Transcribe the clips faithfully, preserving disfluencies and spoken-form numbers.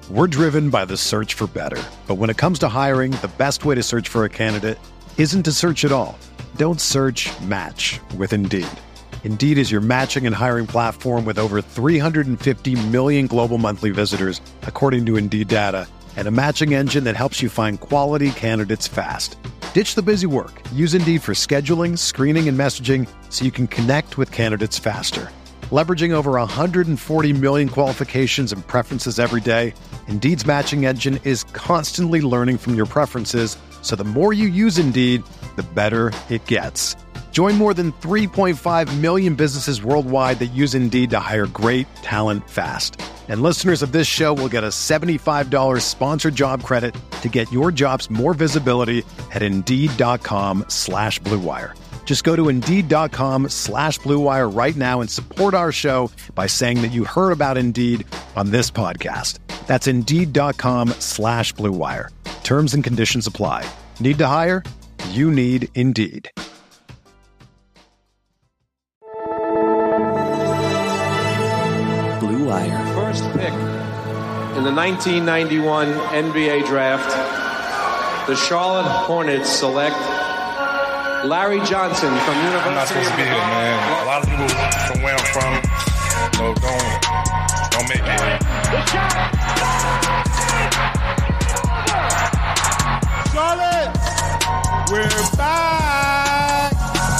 We're driven by the search for better. But when it comes to hiring, the best way to search for a candidate isn't to search at all. Don't search, match with Indeed. Indeed is your matching and hiring platform with over three hundred fifty million global monthly visitors, according to Indeed data, and a matching engine that helps you find quality candidates fast. Ditch the busy work. Use Indeed for scheduling, screening, and messaging so you can connect with candidates faster. Leveraging over one hundred forty million qualifications and preferences every day, Indeed's matching engine is constantly learning from your preferences, so the more you use Indeed, the better it gets. Join more than three point five million businesses worldwide that use Indeed to hire great talent fast. And listeners of this show will get a seventy-five dollars sponsored job credit to get your jobs more visibility at Indeed.com slash Blue Wire. Just go to Indeed.com slash Blue Wire right now and support our show by saying that you heard about Indeed on this podcast. That's Indeed.com slash Blue Wire. Terms and conditions apply. Need to hire? You need Indeed. Blue Wire. First pick in the nineteen ninety-one N B A draft, the Charlotte Hornets select Larry Johnson from University. I'm not supposed to be here, man. A lot of people from where I'm from, so don't, don't make it. Good shot! Charlotte, we're back!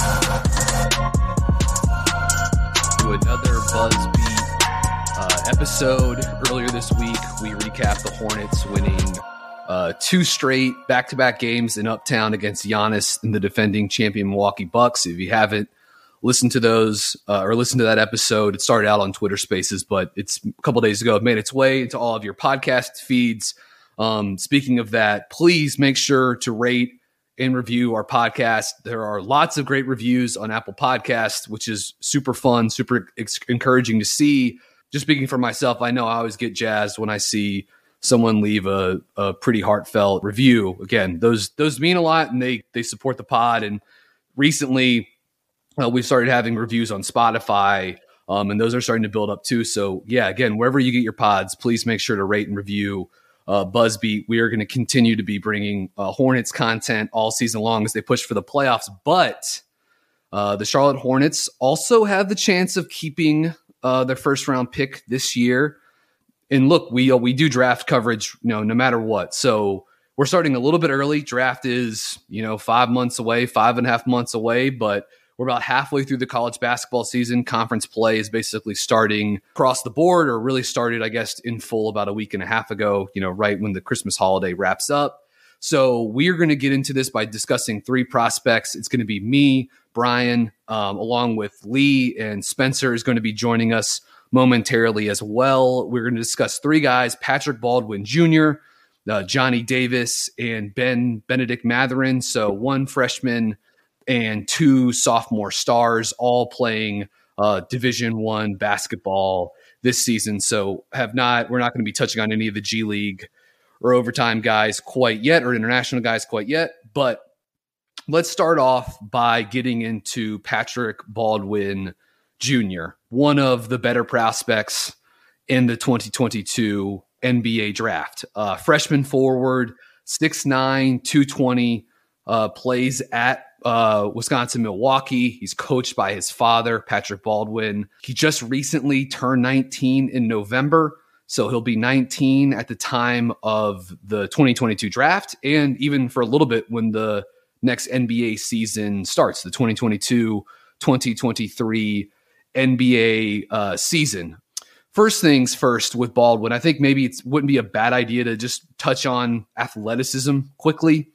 To another Buzzbeat uh, episode. Earlier this week, we recapped the Hornets winning Uh, two straight back-to-back games in Uptown against Giannis and the defending champion Milwaukee Bucks. If you haven't listened to those uh, or listened to that episode, it started out on Twitter Spaces, but it's a couple days ago. It made its way into all of your podcast feeds. Um, speaking of that, please make sure to rate and review our podcast. There are lots of great reviews on Apple Podcasts, which is super fun, super ex- encouraging to see. Just speaking for myself, I know I always get jazzed when I see someone leave a, a pretty heartfelt review. Again, those those mean a lot, and they they support the pod. And recently, uh, we've started having reviews on Spotify, um, and those are starting to build up too. So yeah, again, wherever you get your pods, please make sure to rate and review uh, Buzzbeat. We are going to continue to be bringing uh, Hornets content all season long as they push for the playoffs. But uh, the Charlotte Hornets also have the chance of keeping uh, their first round pick this year. And look, we uh, we do draft coverage, you know, no matter what. So we're starting a little bit early. Draft is, you know, five months away, five and a half months away, but we're about halfway through the college basketball season. Conference play is basically starting across the board, or really started, I guess, in full about a week and a half ago, you know, right when the Christmas holiday wraps up. So we're going to get into this by discussing three prospects. It's going to be me, Brian, um, along with Lee, and Spencer is going to be joining us momentarily as well. We're going to discuss three guys: Patrick Baldwin Junior, uh, Johnny Davis, and Ben Benedict Mathurin. So one freshman and two sophomore stars, all playing uh, Division One basketball this season. So have not we're not going to be touching on any of the G League or overtime guys quite yet, or international guys quite yet. But let's start off by getting into Patrick Baldwin Junior, one of the better prospects in the twenty twenty-two N B A draft. Uh, freshman forward, six nine, two twenty, uh, plays at uh, Wisconsin-Milwaukee. He's coached by his father, Patrick Baldwin. He just recently turned nineteen in November, so he'll be nineteen at the time of the twenty twenty-two draft, and even for a little bit when the next N B A season starts, the twenty twenty-two twenty twenty-three N B A uh, season. First things first with Baldwin, I think maybe it wouldn't be a bad idea to just touch on athleticism quickly.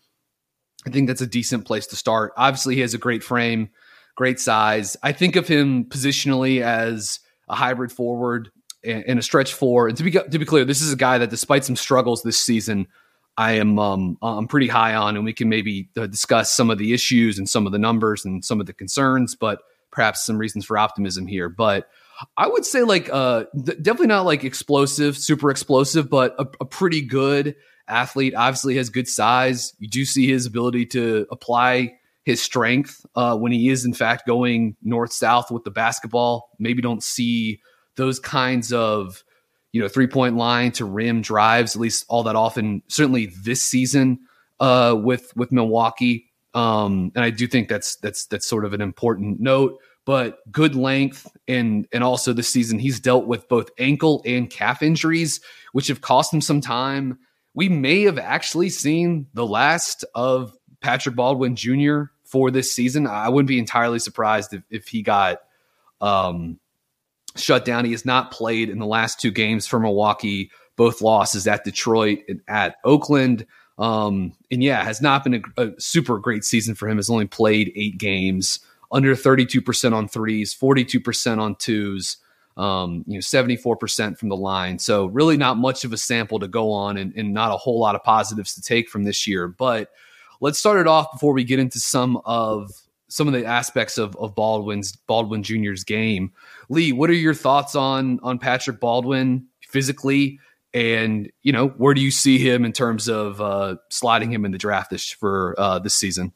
I think that's a decent place to start. Obviously, he has a great frame, great size. I think of him positionally as a hybrid forward and a stretch four. And to be to be clear, this is a guy that, despite some struggles this season, I am um, I'm pretty high on, and we can maybe uh, discuss some of the issues and some of the numbers and some of the concerns, but perhaps some reasons for optimism here. But I would say like uh, th- definitely not like explosive, super explosive, but a, a pretty good athlete. Obviously has good size. You do see his ability to apply his strength uh, when he is in fact going north-south with the basketball. Maybe don't see those kinds of, you know, three-point line to rim drives, at least all that often, certainly this season uh, with with Milwaukee. Um, and I do think that's that's that's sort of an important note. But good length, and and also this season he's dealt with both ankle and calf injuries, which have cost him some time. We may have actually seen the last of Patrick Baldwin Junior for this season. I wouldn't be entirely surprised if, if he got um, shut down. He has not played in the last two games for Milwaukee, both losses at Detroit and at Oakland. Um, and yeah, has not been a, a super great season for him. Has only played eight games, under thirty-two percent on threes, forty-two percent on twos, um, you know, seventy-four percent from the line. So really not much of a sample to go on, and, and not a whole lot of positives to take from this year. But let's start it off before we get into some of some of the aspects of, of Baldwin's Baldwin Junior's game. Lee, what are your thoughts on on Patrick Baldwin physically? And, you know, where do you see him in terms of uh, sliding him in the draft this for uh, this season?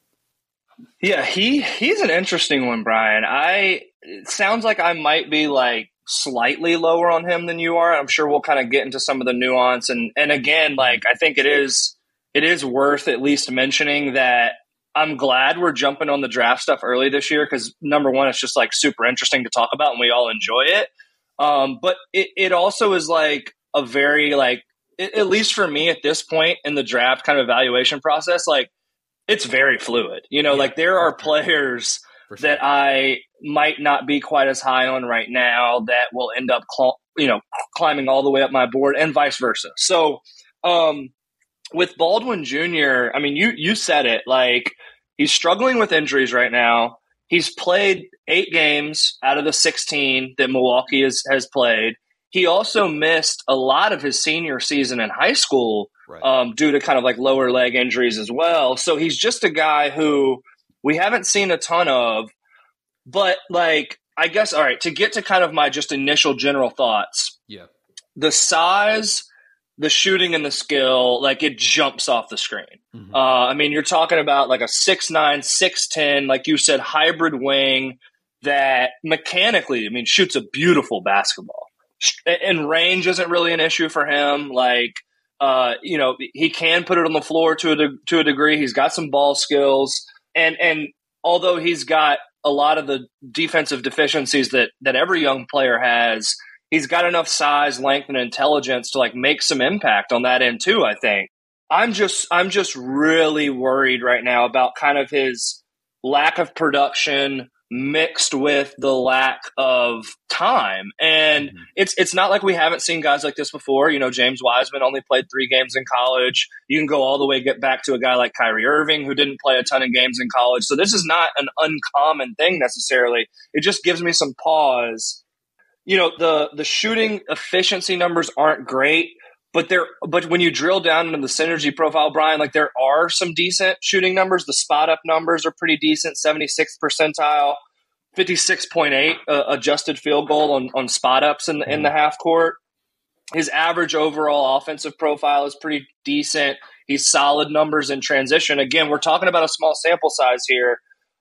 Yeah, he he's an interesting one, Brian. I it sounds like I might be like slightly lower on him than you are. I'm sure we'll kind of get into some of the nuance. And and again, like I think it is it is worth at least mentioning that I'm glad we're jumping on the draft stuff early this year because number one, it's just like super interesting to talk about and we all enjoy it. Um, but it, it also is like a very like it, at least for me at this point in the draft kind of evaluation process, like it's very fluid. You know, yeah, like there are players sure. that I might not be quite as high on right now that will end up, cl- you know, climbing all the way up my board and vice versa. So um, with Baldwin Junior, I mean, you you said it, like he's struggling with injuries right now. He's played eight games out of the sixteen that Milwaukee has, has played. He also missed a lot of his senior season in high school right. um, due to kind of like lower leg injuries as well. So he's just a guy who we haven't seen a ton of. But like, I guess, all right, to get to kind of my just initial general thoughts, yeah, the size, the shooting, and the skill, like it jumps off the screen. Mm-hmm. Uh, I mean, you're talking about like a six nine, six ten, like you said, hybrid wing that mechanically, I mean, shoots a beautiful basketball. And range isn't really an issue for him. Like, uh, you know, he can put it on the floor to a de- to a degree. He's got some ball skills, and and although he's got a lot of the defensive deficiencies that that every young player has, he's got enough size, length, and intelligence to like make some impact on that end too. I think I'm just I'm just really worried right now about kind of his lack of production mixed with the lack of time. And mm-hmm. it's it's not like we haven't seen guys like this before. You know, James Wiseman only played three games in college. You can go all the way get back to a guy like Kyrie Irving who didn't play a ton of games in college. So this is not an uncommon thing necessarily. It just gives me some pause. You know, the the shooting efficiency numbers aren't great, but there but when you drill down into the synergy profile, Brian, like there are some decent shooting numbers. The spot up numbers are pretty decent, seventy-sixth percentile, fifty-six point eight uh, adjusted field goal on, on spot ups in the, in the half court. His average overall offensive profile is pretty decent. He's solid numbers in transition. Again, we're talking about a small sample size here.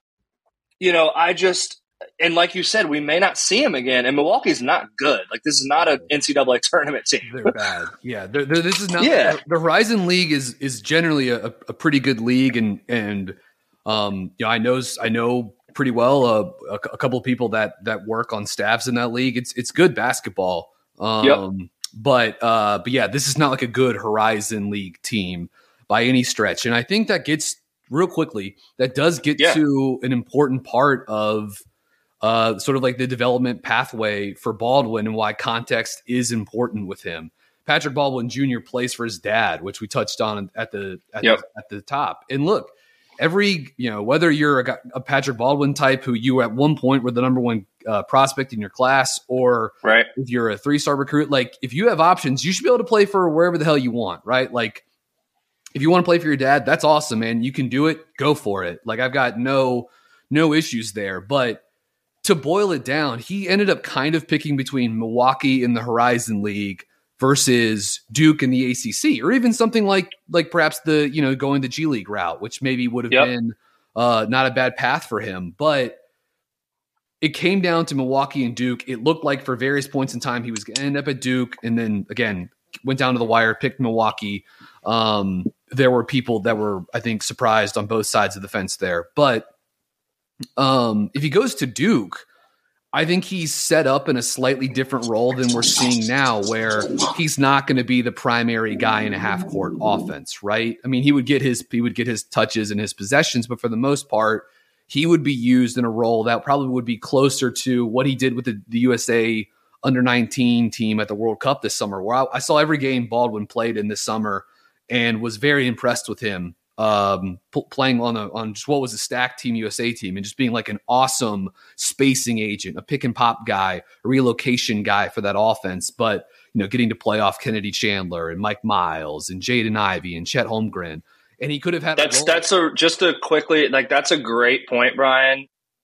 You know, I just And like you said, we may not see him again. And Milwaukee's not good. Like, this is not an N C double A tournament team. They're bad. Yeah, they're, they're, this is not. Yeah. The Horizon League is is generally a, a pretty good league, and and um, you know, I know I know pretty well uh, a, a couple of people that that work on staffs in that league. It's it's good basketball. Um, yep. But uh, but yeah, this is not like a good Horizon League team by any stretch. And I think that gets real quickly. That does get yeah. to an important part of. Uh, sort of like the development pathway for Baldwin and why context is important with him. Patrick Baldwin Junior plays for his dad, which we touched on at the at, yep. the, at the top. And look, every, you know, whether you're a, a Patrick Baldwin type who you at one point were the number one uh, prospect in your class, or right. if you're a three-star recruit, like if you have options, you should be able to play for wherever the hell you want, right? Like if you want to play for your dad, that's awesome, man. You can do it. Go for it. Like I've got no no issues there, but to boil it down, he ended up kind of picking between Milwaukee in the Horizon League versus Duke in the A C C, or even something like like perhaps the, you know, going the G League route, which maybe would have yep. been uh, not a bad path for him. But it came down to Milwaukee and Duke. It looked like for various points in time he was going to end up at Duke, and then again went down to the wire, picked Milwaukee. Um, there were people that were, I think, surprised on both sides of the fence there. But um, if he goes to Duke, I think he's set up in a slightly different role than we're seeing now, where he's not going to be the primary guy in a half court offense, right? I mean, he would get his he would get his touches and his possessions, but for the most part, he would be used in a role that probably would be closer to what he did with the, the U S A under nineteen team at the World Cup this summer, where I, I saw every game Baldwin played in this summer and was very impressed with him. Um, p- playing on a, on just what was a stacked Team U S A team and just being like an awesome spacing agent, a pick and pop guy, a relocation guy for that offense. But, you know, getting to play off Kennedy Chandler and Mike Miles and Jaden Ivey and Chet Holmgren. And he could have had, that's, a that's a, just a quickly, like, that's a great point, Brian,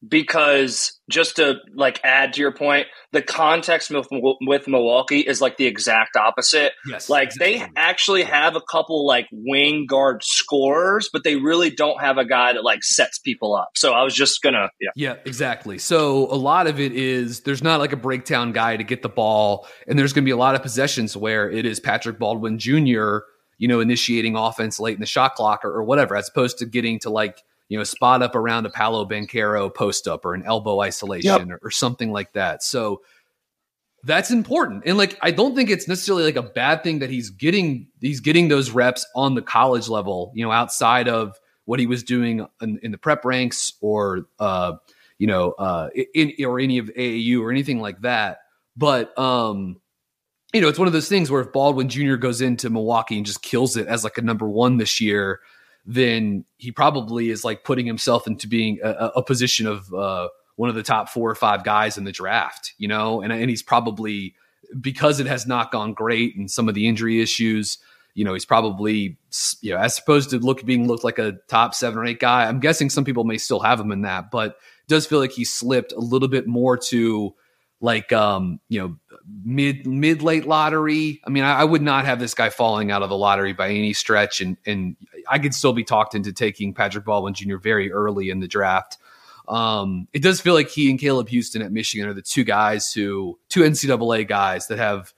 because just to like add to your point, the context with, with Milwaukee is like the exact opposite. Yes, like exactly. They actually have a couple like wing guard scorers, but they really don't have a guy that like sets people up. So I was just gonna, yeah, yeah, exactly. So a lot of it is there's not like a breakdown guy to get the ball, and there's gonna be a lot of possessions where it is Patrick Baldwin Junior, you know, initiating offense late in the shot clock or, or whatever, as opposed to getting to like, you know, spot up around a Paolo Banchero post up or an elbow isolation, yep, or, or something like that. So that's important. And like, I don't think it's necessarily like a bad thing that he's getting, he's getting those reps on the college level, you know, outside of what he was doing in, in the prep ranks or, uh, you know, uh, in, or any of A A U or anything like that. But, um, you know, it's one of those things where if Baldwin Junior goes into Milwaukee and just kills it as like a number one this year, then he probably is like putting himself into being a, a position of uh, one of the top four or five guys in the draft, you know, and, and he's probably, because it has not gone great and some of the injury issues, you know, he's probably, you know, as opposed to look being looked like a top seven or eight guy. I'm guessing some people may still have him in that, but it does feel like he slipped a little bit more to like, um, you know, mid, mid late lottery. I mean, I, I would not have this guy falling out of the lottery by any stretch. And, and I could still be talked into taking Patrick Baldwin Junior very early in the draft. Um, it does feel like he and Caleb Houston at Michigan are the two guys who, two N C double A guys that have,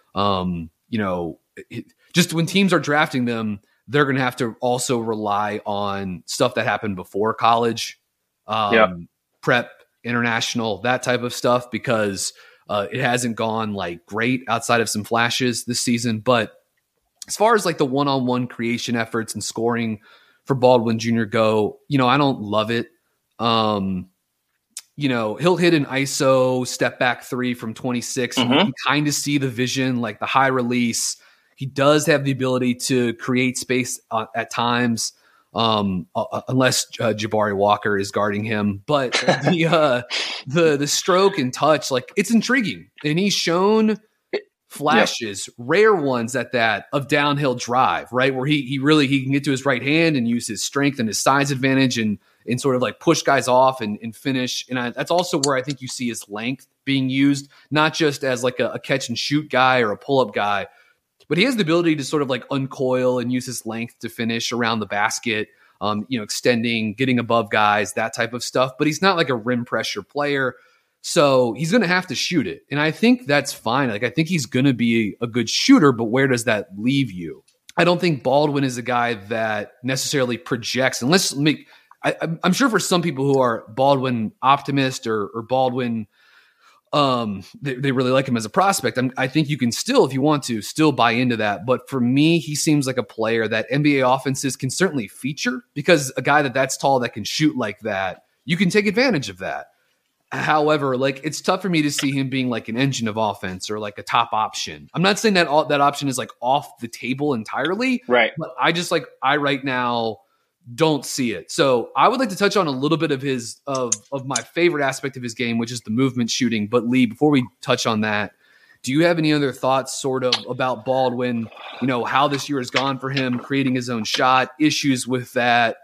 um, you know, it, just when teams are drafting them, they're going to have to also rely on stuff that happened before college, um, yep, prep, international, that type of stuff, because uh, it hasn't gone like great outside of some flashes this season. But as far as like the one-on-one creation efforts and scoring for Baldwin Junior go, you know, I don't love it. Um, you know, he'll hit an I S O step back three from twenty-six. Mm-hmm. You can kind of see the vision, like the high release. He does have the ability to create space uh, at times. Um, uh, unless uh, Jabari Walker is guarding him, but the, uh, the, the stroke and touch, like it's intriguing, and he's shown flashes, yep, rare ones at that, of downhill drive, right? Where he, he really, he can get to his right hand and use his strength and his size advantage and, and sort of like push guys off and, and finish. And I, that's also where I think you see his length being used, not just as like a, a catch and shoot guy or a pull up guy, but he has the ability to sort of like uncoil and use his length to finish around the basket, um, you know, extending, getting above guys, that type of stuff. But he's not like a rim pressure player. So he's going to have to shoot it. And I think that's fine. Like, I think he's going to be a good shooter, but where does that leave you? I don't think Baldwin is a guy that necessarily projects, and let's make, I, I'm sure for some people who are Baldwin optimist or, or Baldwin, Um, they, they really like him as a prospect. I'm, I think you can still, if you want to, still buy into that. But for me, he seems like a player that N B A offenses can certainly feature, because a guy that that's tall that can shoot like that, you can take advantage of that. However, like it's tough for me to see him being like an engine of offense or like a top option. I'm not saying that all, that option is like off the table entirely, right? But I just like I right now don't see it. So I would like to touch on a little bit of his of of my favorite aspect of his game, which is the movement shooting. But Lee, before we touch on that, do you have any other thoughts sort of about Baldwin, you know, how this year has gone for him, creating his own shot, issues with that,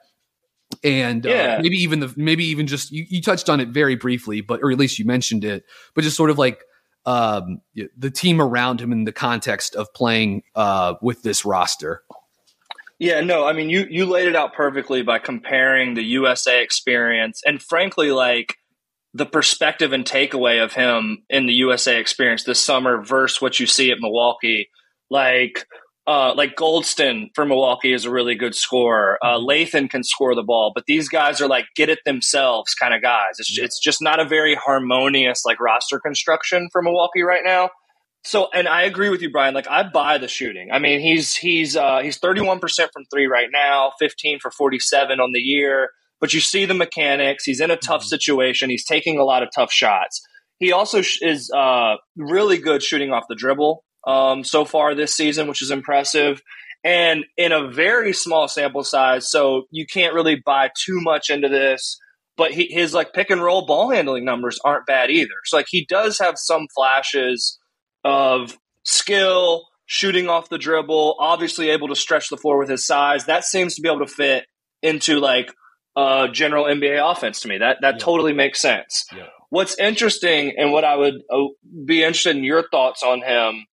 and yeah. uh, maybe even the maybe even just you, you touched on it very briefly, but or at least you mentioned it, but just sort of like um, the team around him in the context of playing uh, with this roster. Yeah, no, I mean, you, you laid it out perfectly by comparing the U S A experience and frankly, like the perspective and takeaway of him in the U S A experience this summer versus what you see at Milwaukee. Like, uh, like Goldston for Milwaukee is a really good scorer. Uh, Lathan can score the ball, but these guys are like get it themselves kind of guys. It's, it's just not a very harmonious like roster construction for Milwaukee right now. So, and I agree with you, Brian. Like, I buy the shooting. I mean, he's he's uh, he's thirty-one percent from three right now, fifteen for forty-seven on the year. But you see the mechanics. He's in a tough situation. He's taking a lot of tough shots. He also sh- is uh, really good shooting off the dribble um, so far this season, which is impressive. And in a very small sample size, so you can't really buy too much into this. But he, his like pick and roll ball handling numbers aren't bad either. So like he does have some flashes of skill, shooting off the dribble, obviously able to stretch the floor with his size. That seems to be able to fit into like uh, general N B A offense to me. That that yeah. totally makes sense. Yeah. What's interesting and what I would uh, be interested in your thoughts on him,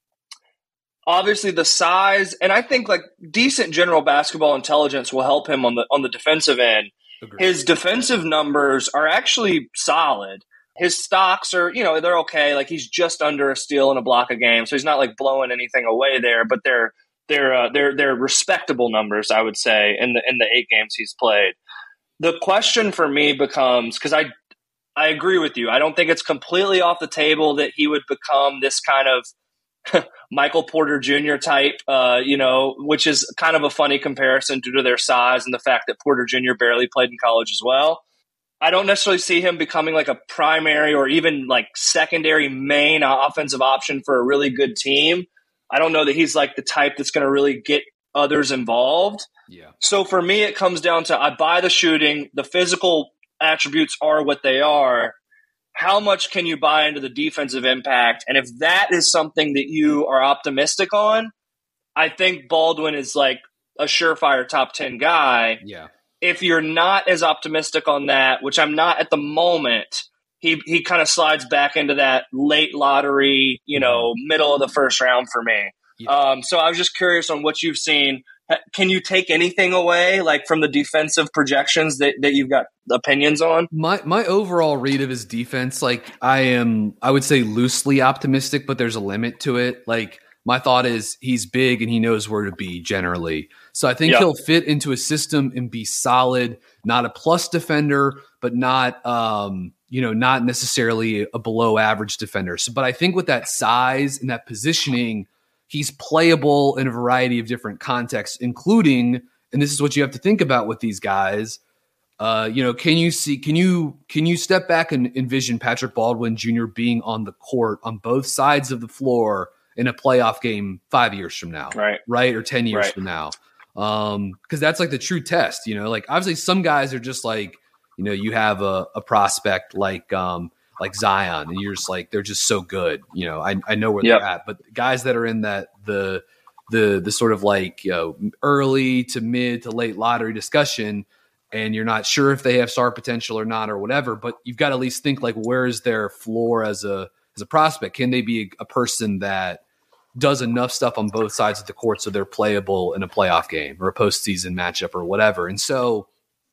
obviously the size, and I think like decent general basketball intelligence will help him on the on the defensive end. Agreed. His defensive numbers are actually solid. His stocks are, you know, they're okay. Like he's just under a steal and a block a game, so he's not like blowing anything away there. But they're they're uh, they're they're respectable numbers, I would say, in the in the eight games he's played. The question for me becomes, because I I agree with you. I don't think it's completely off the table that he would become this kind of Michael Porter Junior type, uh, you know, which is kind of a funny comparison due to their size and the fact that Porter Junior barely played in college as well. I don't necessarily see him becoming like a primary or even like secondary main offensive option for a really good team. I don't know that he's like the type that's going to really get others involved. Yeah. So for me, it comes down to I buy the shooting. The physical attributes are what they are. How much can you buy into the defensive impact? And if that is something that you are optimistic on, I think Baldwin is like a surefire top ten guy. Yeah. If you're not as optimistic on that, which I'm not at the moment, he he kind of slides back into that late lottery, you know, middle of the first round for me. Yeah. Um, so I was just curious on what you've seen. Can you take anything away, like from the defensive projections that, that you've got opinions on? My my overall read of his defense, like I am, I would say loosely optimistic, but there's a limit to it. Like my thought is he's big and he knows where to be generally. So I think yep. he'll fit into a system and be solid, not a plus defender, but not, um, you know, not necessarily a below average defender. So, but I think with that size and that positioning, he's playable in a variety of different contexts, including, and this is what you have to think about with these guys. Uh, you know, can you see, can you, can you step back and envision Patrick Baldwin Junior being on the court on both sides of the floor in a playoff game five years from now, right? Right. Or ten years right. from now. Um, cause that's like the true test, you know, like obviously some guys are just like, you know, you have a, a prospect like, um, like Zion and you're just like, they're just so good. You know, I, I know where yep. they're at, but guys that are in that, the, the, the sort of like, you know, early to mid to late lottery discussion, and you're not sure if they have star potential or not, or whatever, but you've got to at least think like, where is their floor as a, as a prospect? Can they be a, a person that does enough stuff on both sides of the court so they're playable in a playoff game or a postseason matchup or whatever? And so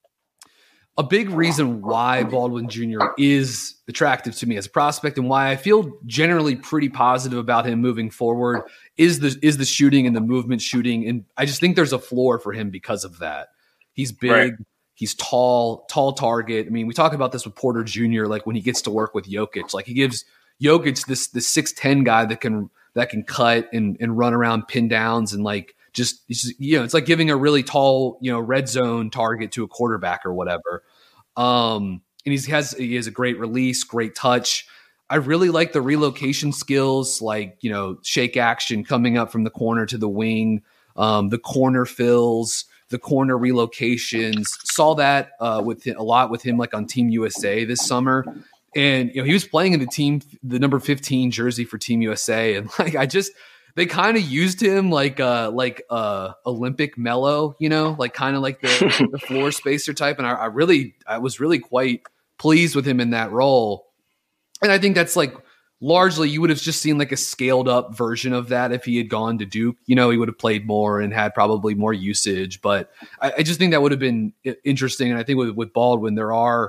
a big reason why Baldwin Junior is attractive to me as a prospect and why I feel generally pretty positive about him moving forward is the, is the shooting and the movement shooting. And I just think there's a floor for him because of that. He's big. Right. He's tall, tall target. I mean, we talk about this with Porter Junior, like when he gets to work with Jokic, like he gives Jokic this, this six ten guy that can, that can cut and, and run around pin downs and like just, just, you know, it's like giving a really tall, you know, red zone target to a quarterback or whatever. Um, and he's, he has, he has a great release, great touch. I really like the relocation skills, like, you know, shake action coming up from the corner to the wing, um, the corner fills, the corner relocations. Saw that uh, with a lot with him, like on Team U S A this summer. And, you know, he was playing in the team, the number fifteen jersey for Team U S A. And like, I just, they kind of used him like, uh, like, uh, Olympic Melo, you know, like kind of like the, the floor spacer type. And I, I really, I was really quite pleased with him in that role. And I think that's like largely, you would have just seen like a scaled up version of that if he had gone to Duke. You know, he would have played more and had probably more usage. But I, I just think that would have been interesting. And I think with, with Baldwin, there are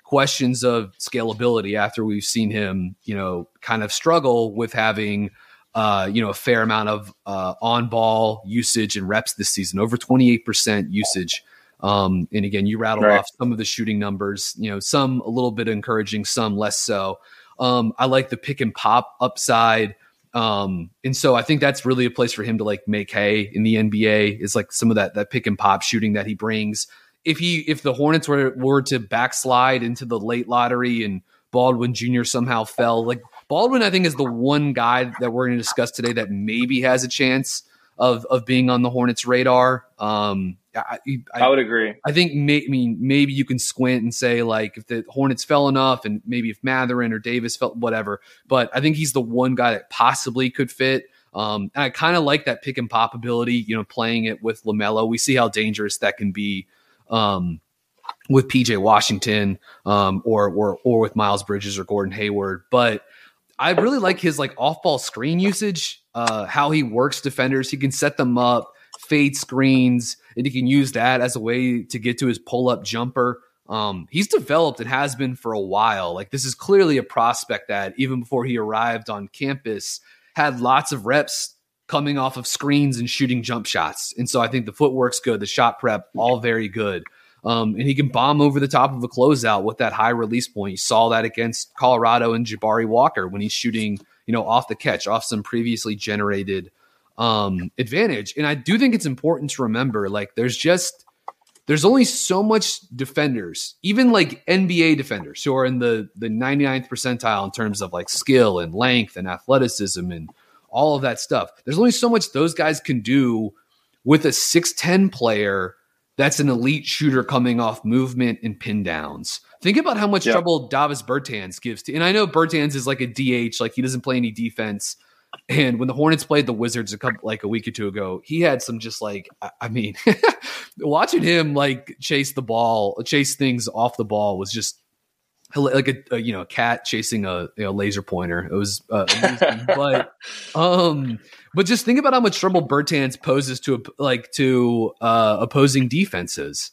questions of scalability after we've seen him, you know, kind of struggle with having, uh, you know, a fair amount of uh, on-ball usage and reps this season, over twenty-eight percent usage. Um, and again, you rattled right. off some of the shooting numbers, you know, some a little bit encouraging, some less so. Um, I like the pick and pop upside. Um, and so I think that's really a place for him to like make hay in the N B A, is like some of that, that pick and pop shooting that he brings. If he, if the Hornets were, were to backslide into the late lottery and Baldwin Junior somehow fell, like Baldwin, I think is the one guy that we're going to discuss today that maybe has a chance of, of being on the Hornets radar. Um, I, I, I would agree. I think may, I mean, maybe you can squint and say like if the Hornets fell enough and maybe if Mathurin or Davis felt whatever, but I think he's the one guy that possibly could fit. Um, and I kind of like that pick and pop ability, you know, playing it with LaMelo. We see how dangerous that can be um, with P J Washington um, or, or, or with Miles Bridges or Gordon Hayward. But I really like his like off ball screen usage, uh, how he works defenders. He can set them up, fade screens, and he can use that as a way to get to his pull-up jumper. Um, he's developed and has been for a while. Like this is clearly a prospect that even before he arrived on campus had lots of reps coming off of screens and shooting jump shots. And so I think the footwork's good, the shot prep, all very good. Um, and he can bomb over the top of a closeout with that high release point. You saw that against Colorado and Jabari Walker when he's shooting, you know, off the catch, off some previously generated um, advantage. And I do think it's important to remember, like, there's just, there's only so much defenders, even like N B A defenders who are in the, the ninety-ninth percentile in terms of like skill and length and athleticism and all of that stuff. There's only so much those guys can do with a six ten player that's an elite shooter coming off movement and pin downs. Think about how much yep. trouble Davis Bertans gives to, and I know Bertans is like a D H, like he doesn't play any defense. And when the Hornets played the Wizards a couple, like a week or two ago, he had some just like, I mean, watching him like chase the ball, chase things off the ball was just like a, a you know, a cat chasing a you know, laser pointer. It was uh, amazing. but, um, but just think about how much trouble Bertans poses to like to uh, opposing defenses.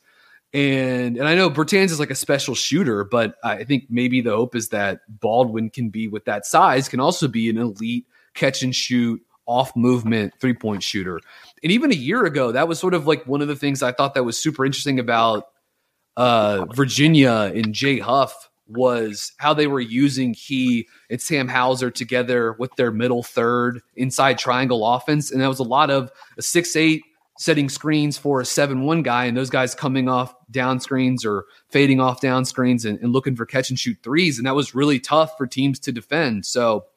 And and I know Bertans is like a special shooter, but I think maybe the hope is that Baldwin can be, with that size, can also be an elite catch and shoot, off movement three point shooter. And even a year ago, that was sort of like one of the things I thought that was super interesting about uh, Virginia and Jay Huff was how they were using he and Sam Hauser together with their middle third inside triangle offense. And that was a lot of a six eight setting screens for a seven one guy, and those guys coming off down screens or fading off down screens and, and looking for catch and shoot threes. And that was really tough for teams to defend. So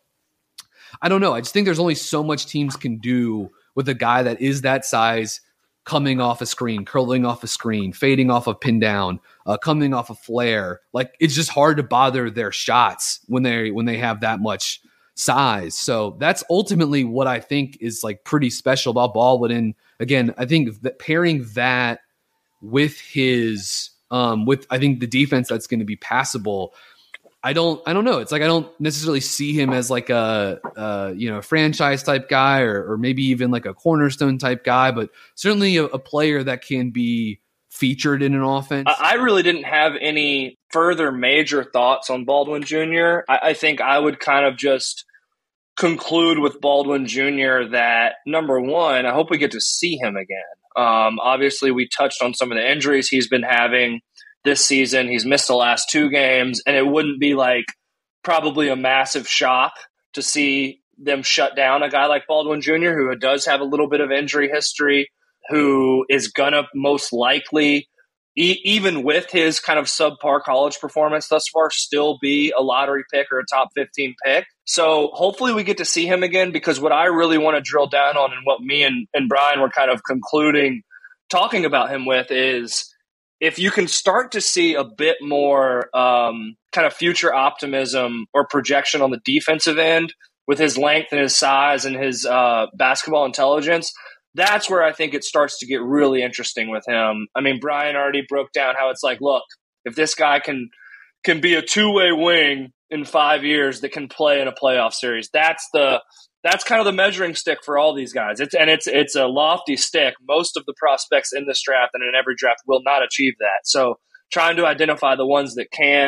I don't know. I just think there's only so much teams can do with a guy that is that size, coming off a screen, curling off a screen, fading off a pin down, uh, coming off a flare. Like, it's just hard to bother their shots when they when they have that much size. So that's ultimately what I think is like pretty special about Baldwin. And again, I think that pairing that with his um, with I think the defense that's going to be passable. I don't, I don't know. It's like, I don't necessarily see him as like a, uh, you know, franchise type guy or, or maybe even like a cornerstone type guy, but certainly a, a player that can be featured in an offense. I really didn't have any further major thoughts on Baldwin Junior I, I think I would kind of just conclude with Baldwin Junior that, number one, I hope we get to see him again. Um, obviously, we touched on some of the injuries he's been having this season. He's missed the last two games, and it wouldn't be like probably a massive shock to see them shut down a guy like Baldwin Junior, who does have a little bit of injury history, who is going to most likely, e- even with his kind of subpar college performance thus far, still be a lottery pick or a top fifteen pick. So hopefully we get to see him again, because what I really want to drill down on and what me and, and Brian were kind of concluding talking about him with is, if you can start to see a bit more um, kind of future optimism or projection on the defensive end with his length and his size and his uh, basketball intelligence, that's where I think it starts to get really interesting with him. I mean, Brian already broke down how it's like, look, if this guy can can be a two-way wing in five years that can play in a playoff series, that's the that's kind of the measuring stick for all these guys. It's and it's it's a lofty stick. Most of the prospects in this draft and in every draft will not achieve that. So trying to identify the ones that can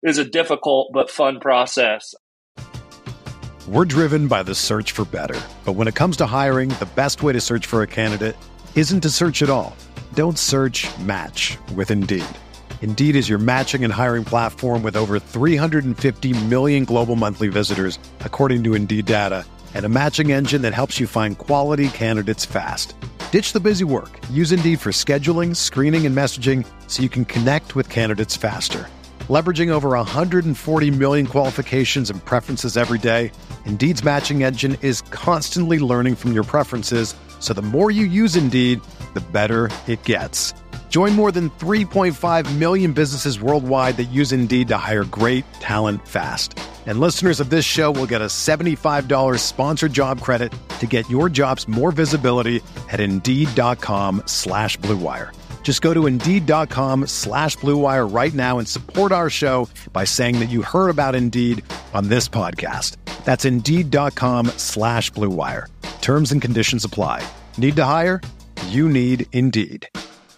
is a difficult but fun process. We're driven by the search for better. But when it comes to hiring, the best way to search for a candidate isn't to search at all. Don't search, match with Indeed. Indeed is your matching and hiring platform with over three hundred fifty million global monthly visitors, according to Indeed data, and a matching engine that helps you find quality candidates fast. Ditch the busy work. Use Indeed for scheduling, screening, and messaging so you can connect with candidates faster. Leveraging over one hundred forty million qualifications and preferences every day, Indeed's matching engine is constantly learning from your preferences, so the more you use Indeed, the better it gets. Join more than three point five million businesses worldwide that use Indeed to hire great talent fast. And listeners of this show will get a seventy-five dollars sponsored job credit to get your jobs more visibility at Indeed.com slash Blue Wire. Just go to Indeed.com slash Blue Wire right now and support our show by saying that you heard about Indeed on this podcast. That's Indeed.com slash Blue Wire. Terms and conditions apply. Need to hire? You need Indeed.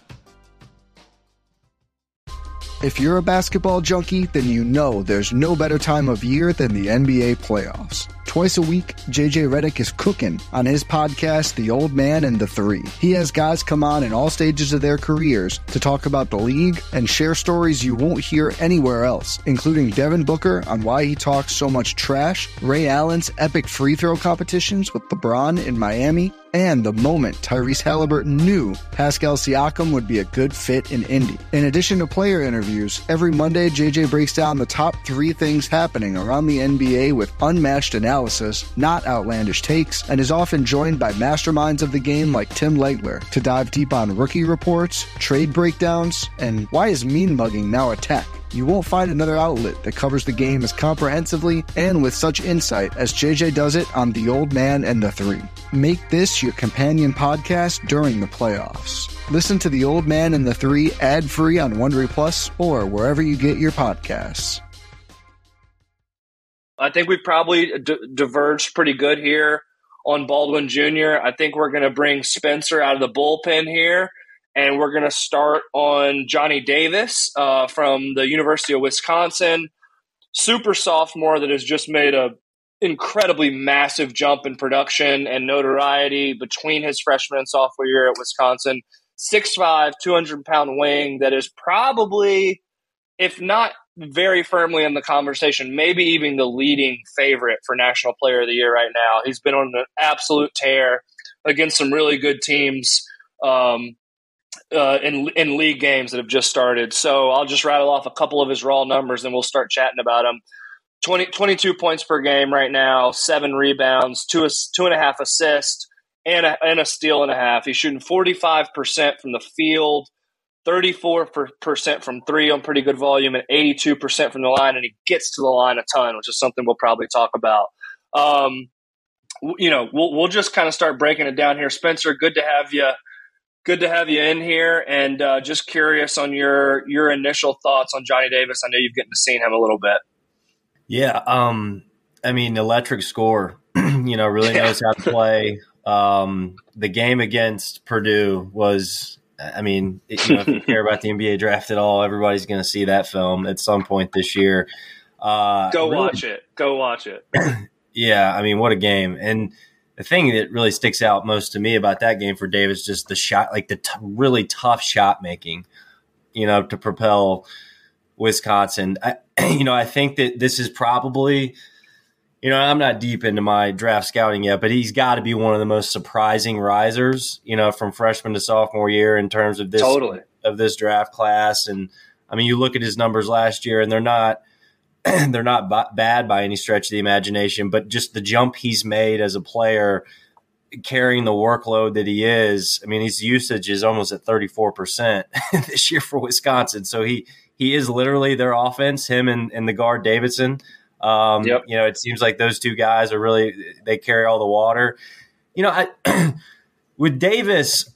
If you're a basketball junkie, then you know there's no better time of year than the N B A playoffs. Twice a week, J J Redick is cooking on his podcast, The Old Man and the Three. He has guys come on in all stages of their careers to talk about the league and share stories you won't hear anywhere else, including Devin Booker on why he talks so much trash, Ray Allen's epic free throw competitions with LeBron in Miami, and the moment Tyrese Halliburton knew Pascal Siakam would be a good fit in Indy. In addition to player interviews, every Monday J J breaks down the top three things happening around the N B A with unmatched analysis, not outlandish takes, and is often joined by masterminds of the game like Tim Legler to dive deep on rookie reports, trade breakdowns, and why is mean mugging now a tech? You won't find another outlet that covers the game as comprehensively and with such insight as J J does it on The Old Man and the Three. Make this your companion podcast during the playoffs. Listen to The Old Man and the Three ad-free on Wondery Plus or wherever you get your podcasts. I think we've probably d- diverged pretty good here on Baldwin Junior I think we're going to bring Spencer out of the bullpen here. And we're going to start on Johnny Davis uh, from the University of Wisconsin, super sophomore that has just made a incredibly massive jump in production and notoriety between his freshman and sophomore year at Wisconsin. six five, two hundred pound wing that is probably, if not very firmly in the conversation, maybe even the leading favorite for National Player of the Year right now. He's been on an absolute tear against some really good teams. Um, Uh, in in league games that have just started. So I'll just rattle off a couple of his raw numbers and we'll start chatting about him. twenty, twenty-two points per game right now, seven rebounds, two, two and a half assists, and a, and a steal and a half. He's shooting forty-five percent from the field, thirty-four percent from three on pretty good volume, and eighty-two percent from the line, and he gets to the line a ton, which is something we'll probably talk about. Um, you know, we'll, we'll just kind of start breaking it down here. Spencer, good to have you. Good to have you in here, and uh, just curious on your your initial thoughts on Johnny Davis. I know you've gotten to see him a little bit. Yeah, um, I mean, electric score. you know, really knows how to play. Um, the game against Purdue was, I mean, it, you know, if you care about the N B A draft at all, everybody's going to see that film at some point this year. Uh, Go really, watch it. Go watch it. Yeah, I mean, what a game. And the thing that really sticks out most to me about that game for Davis, just the shot, like the t- really tough shot making, you know, to propel Wisconsin. I, you know, I think that this is probably, you know, I'm not deep into my draft scouting yet, but he's got to be one of the most surprising risers, you know, from freshman to sophomore year in terms of this, totally. of this draft class. And I mean, you look at his numbers last year and they're not, they're not b- bad by any stretch of the imagination, but just the jump he's made as a player, carrying the workload that he is. I mean, his usage is almost at thirty-four percent this year for Wisconsin. So he, he is literally their offense, him and, and the guard Davidson. Um, yep. You know, it seems like those two guys are really, they carry all the water. You know, I, with Davis,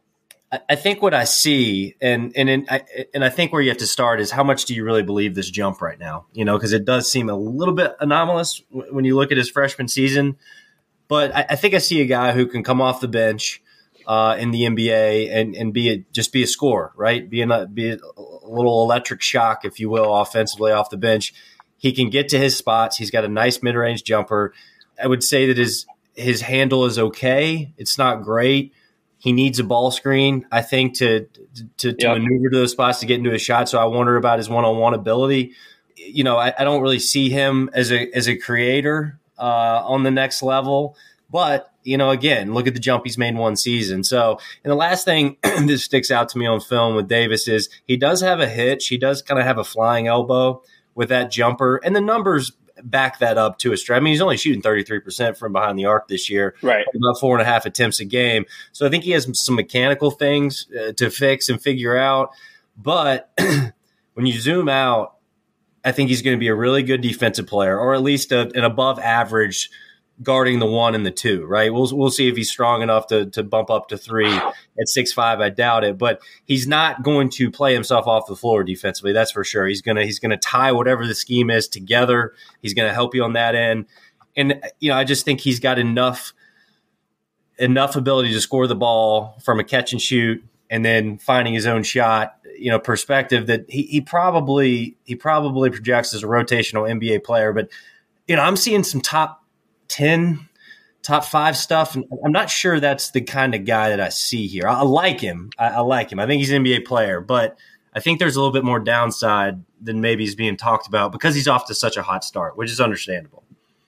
I think what I see, and and in, I, and I think where you have to start is how much do you really believe this jump right now? You know, because it does seem a little bit anomalous when you look at his freshman season. But I, I think I see a guy who can come off the bench uh, in the N B A and and be a, just be a scorer, right? Be a be a a little electric shock, if you will, offensively off the bench. He can get to his spots. He's got a nice mid-range jumper. I would say that his his handle is okay. It's not great. He needs a ball screen, I think, to to, to yep. maneuver to those spots to get into his shot. So I wonder about his one-on-one ability. You know, I, I don't really see him as a as a creator uh, on the next level. But, you know, again, look at the jump he's made in one season. So, and the last thing that sticks out to me on film with Davis is he does have a hitch. He does kind of have a flying elbow with that jumper. And the numbers back that up to a stretch. I mean, he's only shooting thirty-three percent from behind the arc this year, right? About four and a half attempts a game. So I think he has some mechanical things uh, to fix and figure out. But when you zoom out, I think he's going to be a really good defensive player, or at least a, an above average guarding the one and the two, right? We'll we'll see if he's strong enough to to bump up to three at six five. I doubt it, but he's not going to play himself off the floor defensively. That's for sure. He's gonna he's gonna tie whatever the scheme is together. He's gonna help you on that end, and you know I just think he's got enough enough ability to score the ball from a catch and shoot, and then finding his own shot. You know, perspective that he he probably he probably projects as a rotational N B A player, but you know I'm seeing some top ten, top five stuff. And I'm not sure that's the kind of guy that I see here. I, I like him. I, I like him. I think he's an N B A player, but I think there's a little bit more downside than maybe he's being talked about because he's off to such a hot start, which is understandable.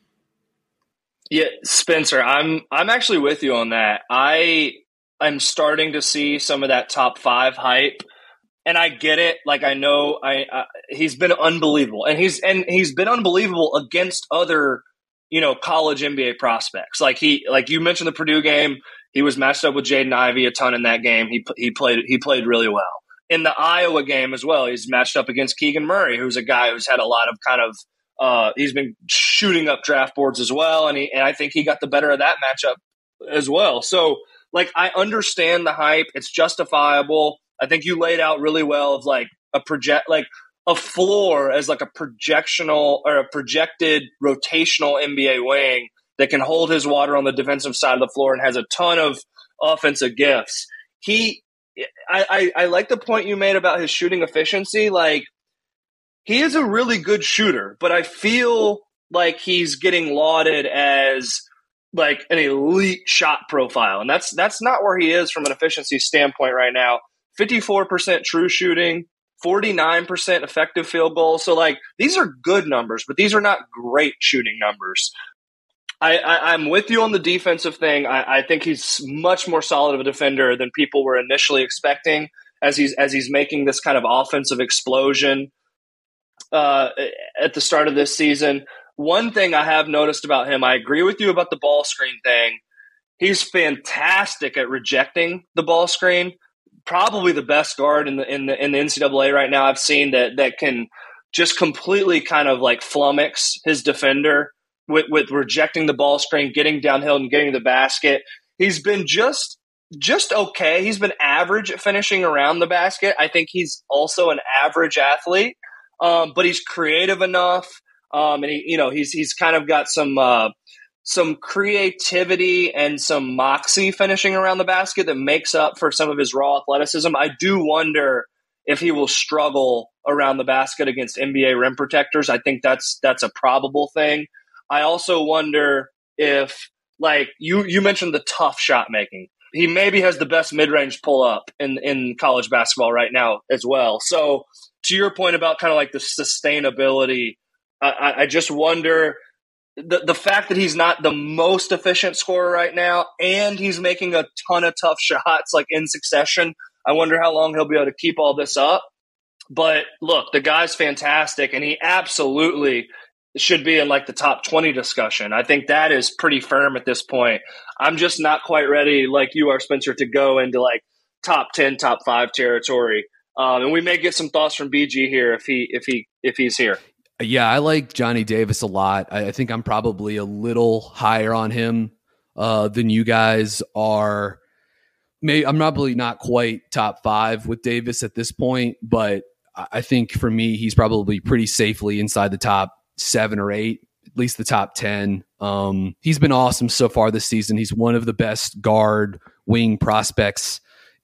Yeah, Spencer, I'm I'm actually with you on that. I I'm starting to see some of that top five hype, and I get it. Like I know I uh, he's been unbelievable, and he's and he's been unbelievable against other, you know, college N B A prospects. Like he, like you mentioned the Purdue game, he was matched up with Jaden Ivey a ton in that game. He he played he played really well. In the Iowa game as well, he's matched up against Keegan Murray, who's a guy who's had a lot of kind of uh, he's been shooting up draft boards as well, and he and I think he got the better of that matchup as well. So like I understand the hype, it's justifiable. I think you laid out really well of like a project like. a floor as like a projectional or a projected rotational N B A wing that can hold his water on the defensive side of the floor and has a ton of offensive gifts. He, I, I, I like the point you made about his shooting efficiency. Like he is a really good shooter, but I feel like he's getting lauded as like an elite shot profile. And that's, that's not where he is from an efficiency standpoint right now. fifty-four percent true shooting, forty-nine percent effective field goals. So, like, these are good numbers, but these are not great shooting numbers. I, I, I'm with you on the defensive thing. I, I think he's much more solid of a defender than people were initially expecting as he's as he's making this kind of offensive explosion uh, at the start of this season. One thing I have noticed about him, I agree with you about the ball screen thing. He's fantastic at rejecting the ball screen. Probably the best guard in the in the in the N C double A right now I've seen that that can just completely kind of like flummox his defender with, with rejecting the ball screen, getting downhill and getting to the basket. He's been just just okay. He's been average at finishing around the basket. I think he's also an average athlete, um, but he's creative enough, um, and he you know he's he's kind of got some. Uh, some creativity and some moxie finishing around the basket that makes up for some of his raw athleticism. I do wonder if he will struggle around the basket against N B A rim protectors. I think that's that's a probable thing. I also wonder if, like, you, you mentioned the tough shot making. He maybe has the best mid-range pull-up in, in college basketball right now as well. So to your point about kind of like the sustainability, I, I just wonder – The the fact that he's not the most efficient scorer right now and he's making a ton of tough shots like in succession, I wonder how long he'll be able to keep all this up. But look, the guy's fantastic and he absolutely should be in like the top twenty discussion. I think that is pretty firm at this point. I'm just not quite ready like you are, Spencer, to go into like top ten, top five territory. Um, and we may get some thoughts from B G here if he if he if he's here. Yeah, I like Johnny Davis a lot. I, I think I'm probably a little higher on him uh, than you guys are. Maybe I'm probably not quite top five with Davis at this point, but I think for me, he's probably pretty safely inside the top seven or eight, at least the top ten. Um, he's been awesome so far this season. He's one of the best guard wing prospects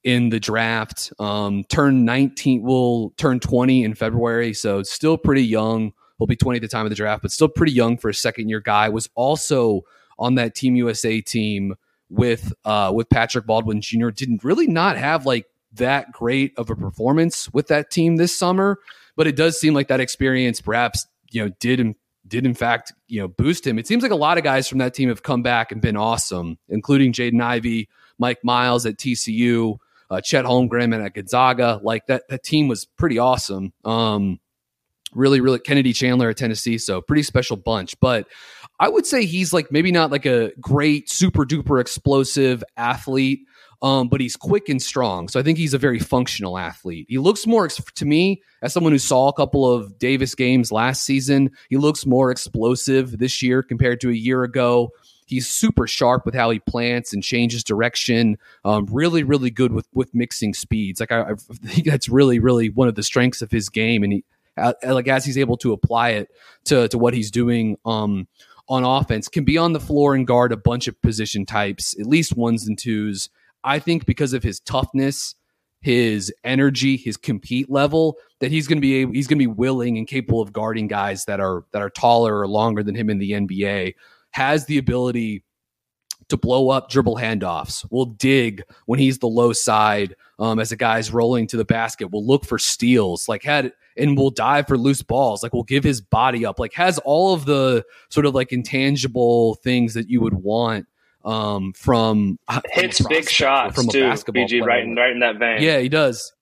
in the draft. Um, turned nineteen, will turn twenty in February, so still pretty young. He'll be twenty at the time of the draft, but still pretty young for a second year guy. Was also on that Team U S A team with uh, with Patrick Baldwin Junior Didn't really not have like that great of a performance with that team this summer, but it does seem like that experience perhaps, you know, did in, did in fact, you know, boost him. It seems like a lot of guys from that team have come back and been awesome, including Jaden Ivey, Mike Miles at T C U, uh, Chet Holmgren and at Gonzaga. Like that, that team was pretty awesome. Um, really, really Kennedy Chandler at Tennessee. So pretty special bunch, but I would say he's like, maybe not like a great super duper explosive athlete, um, but he's quick and strong. So I think he's a very functional athlete. He looks more, to me, as someone who saw a couple of Davis games last season, he looks more explosive this year compared to a year ago. He's super sharp with how he plants and changes direction. Um, really, really good with, with mixing speeds. Like I, I think that's really, really one of the strengths of his game. And he, uh, like as he's able to apply it to, to what he's doing, um, on offense, can be on the floor and guard a bunch of position types, at least ones and twos. I think because of his toughness, his energy, his compete level, that he's going to be able, he's going to be willing and capable of guarding guys that are that are taller or longer than him in the N B A. Has the ability to blow up dribble handoffs. Will dig when he's the low side um, as a guy's rolling to the basket. Will look for steals. Like had and will dive for loose balls. Like will give his body up. Like has all of the sort of like intangible things that you would want um, from hits from big shots from a too. basketball B G player. right in, right in that vein. Yeah, he does.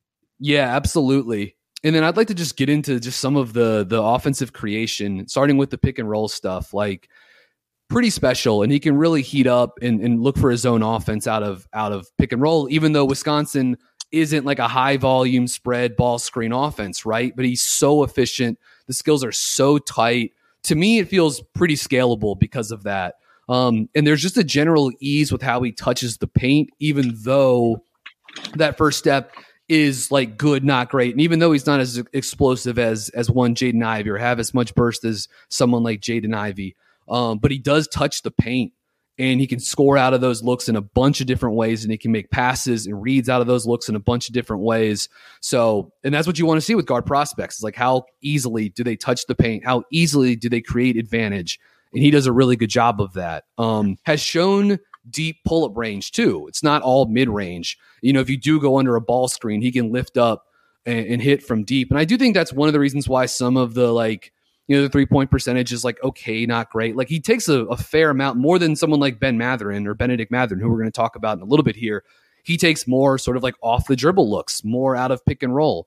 Yeah, absolutely. And then I'd like to just get into just some of the the offensive creation, starting with the pick and roll stuff. Like pretty special, and he can really heat up and, and look for his own offense out of out of pick and roll, even though Wisconsin isn't like a high volume spread ball screen offense, right? But he's so efficient. The skills are so tight. To me, it feels pretty scalable because of that. Um, and there's just a general ease with how he touches the paint, even though that first step is like good, not great. And even though he's not as explosive as as one Jaden Ivey or have as much burst as someone like Jaden Ivey, um, but he does touch the paint. And he can score out of those looks in a bunch of different ways, and he can make passes and reads out of those looks in a bunch of different ways. So, and that's what you want to see with guard prospects. It's like how easily do they touch the paint? How easily do they create advantage? And he does a really good job of that. Um, has shown deep pull-up range too. It's not all mid-range. You know, if you do go under a ball screen, he can lift up and, and hit from deep. And I do think that's one of the reasons why some of the like, you know, the three-point percentage is like, okay, not great. Like he takes a, a fair amount, more than someone like Ben Mathurin or Benedict Mathurin, who we're going to talk about in a little bit here. He takes more sort of like off the dribble looks, more out of pick and roll.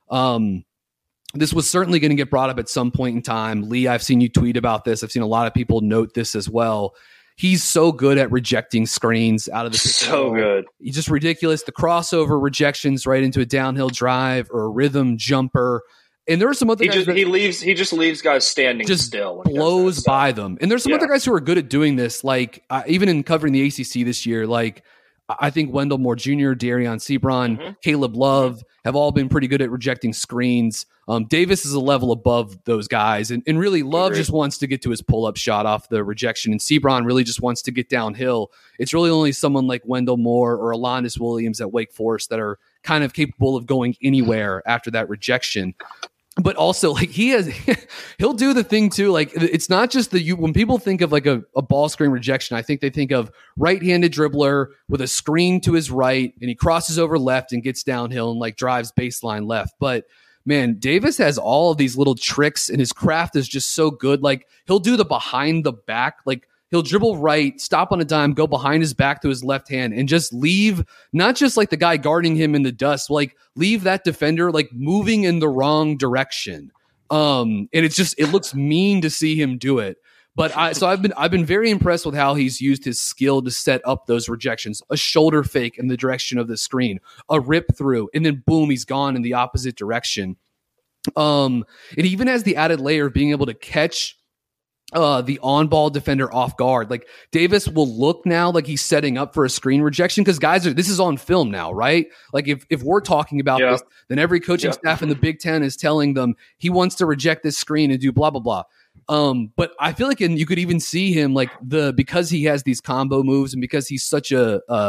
Um, this was certainly going to get brought up at some point in time. Lee, I've seen you tweet about this. I've seen a lot of people note this as well. He's so good at rejecting screens out of the pick so and roll. good. He's just ridiculous. The crossover rejections right into a downhill drive or a rhythm jumper. And there are some other he guys just that he leaves he just leaves guys standing just still. When he blows does that by stuff. them. And there's some Yeah. other guys who are good at doing this. Like uh, even in covering the A C C this year, like I think Wendell Moore Junior, Darion Sebron, Mm-hmm. Caleb Love have all been pretty good at rejecting screens. Um, Davis is a level above those guys. And, and really Love Agreed. just wants to get to his pull-up shot off the rejection. And Sebron really just wants to get downhill. It's really only someone like Wendell Moore or Alondas Williams at Wake Forest that are kind of capable of going anywhere after that rejection. But also, like he has, he'll do the thing too. Like it's not just the you. When people think of like a, a ball screen rejection, I think they think of right-handed dribbler with a screen to his right, and he crosses over left and gets downhill and like drives baseline left. But man, Davis has all of these little tricks, and his craft is just so good. Like he'll do the behind the back, like. He'll dribble right, stop on a dime, go behind his back to his left hand, and just leave, not just like the guy guarding him in the dust, like leave that defender like moving in the wrong direction. Um, and it's just, it looks mean to see him do it. But I, so I've been, I've been very impressed with how he's used his skill to set up those rejections, a shoulder fake in the direction of the screen, a rip through, and then boom, he's gone in the opposite direction. Um, it even has the added layer of being able to catch Uh, the on-ball defender off guard. Like Davis will look now like he's setting up for a screen rejection because guys are, this is on film now, right? Like if, if we're talking about Yeah. this, then every coaching Yeah. staff in the Big Ten is telling them he wants to reject this screen and do blah, blah, blah. Um, but I feel like, and you could even see him like the, because he has these combo moves and because he's such a, a,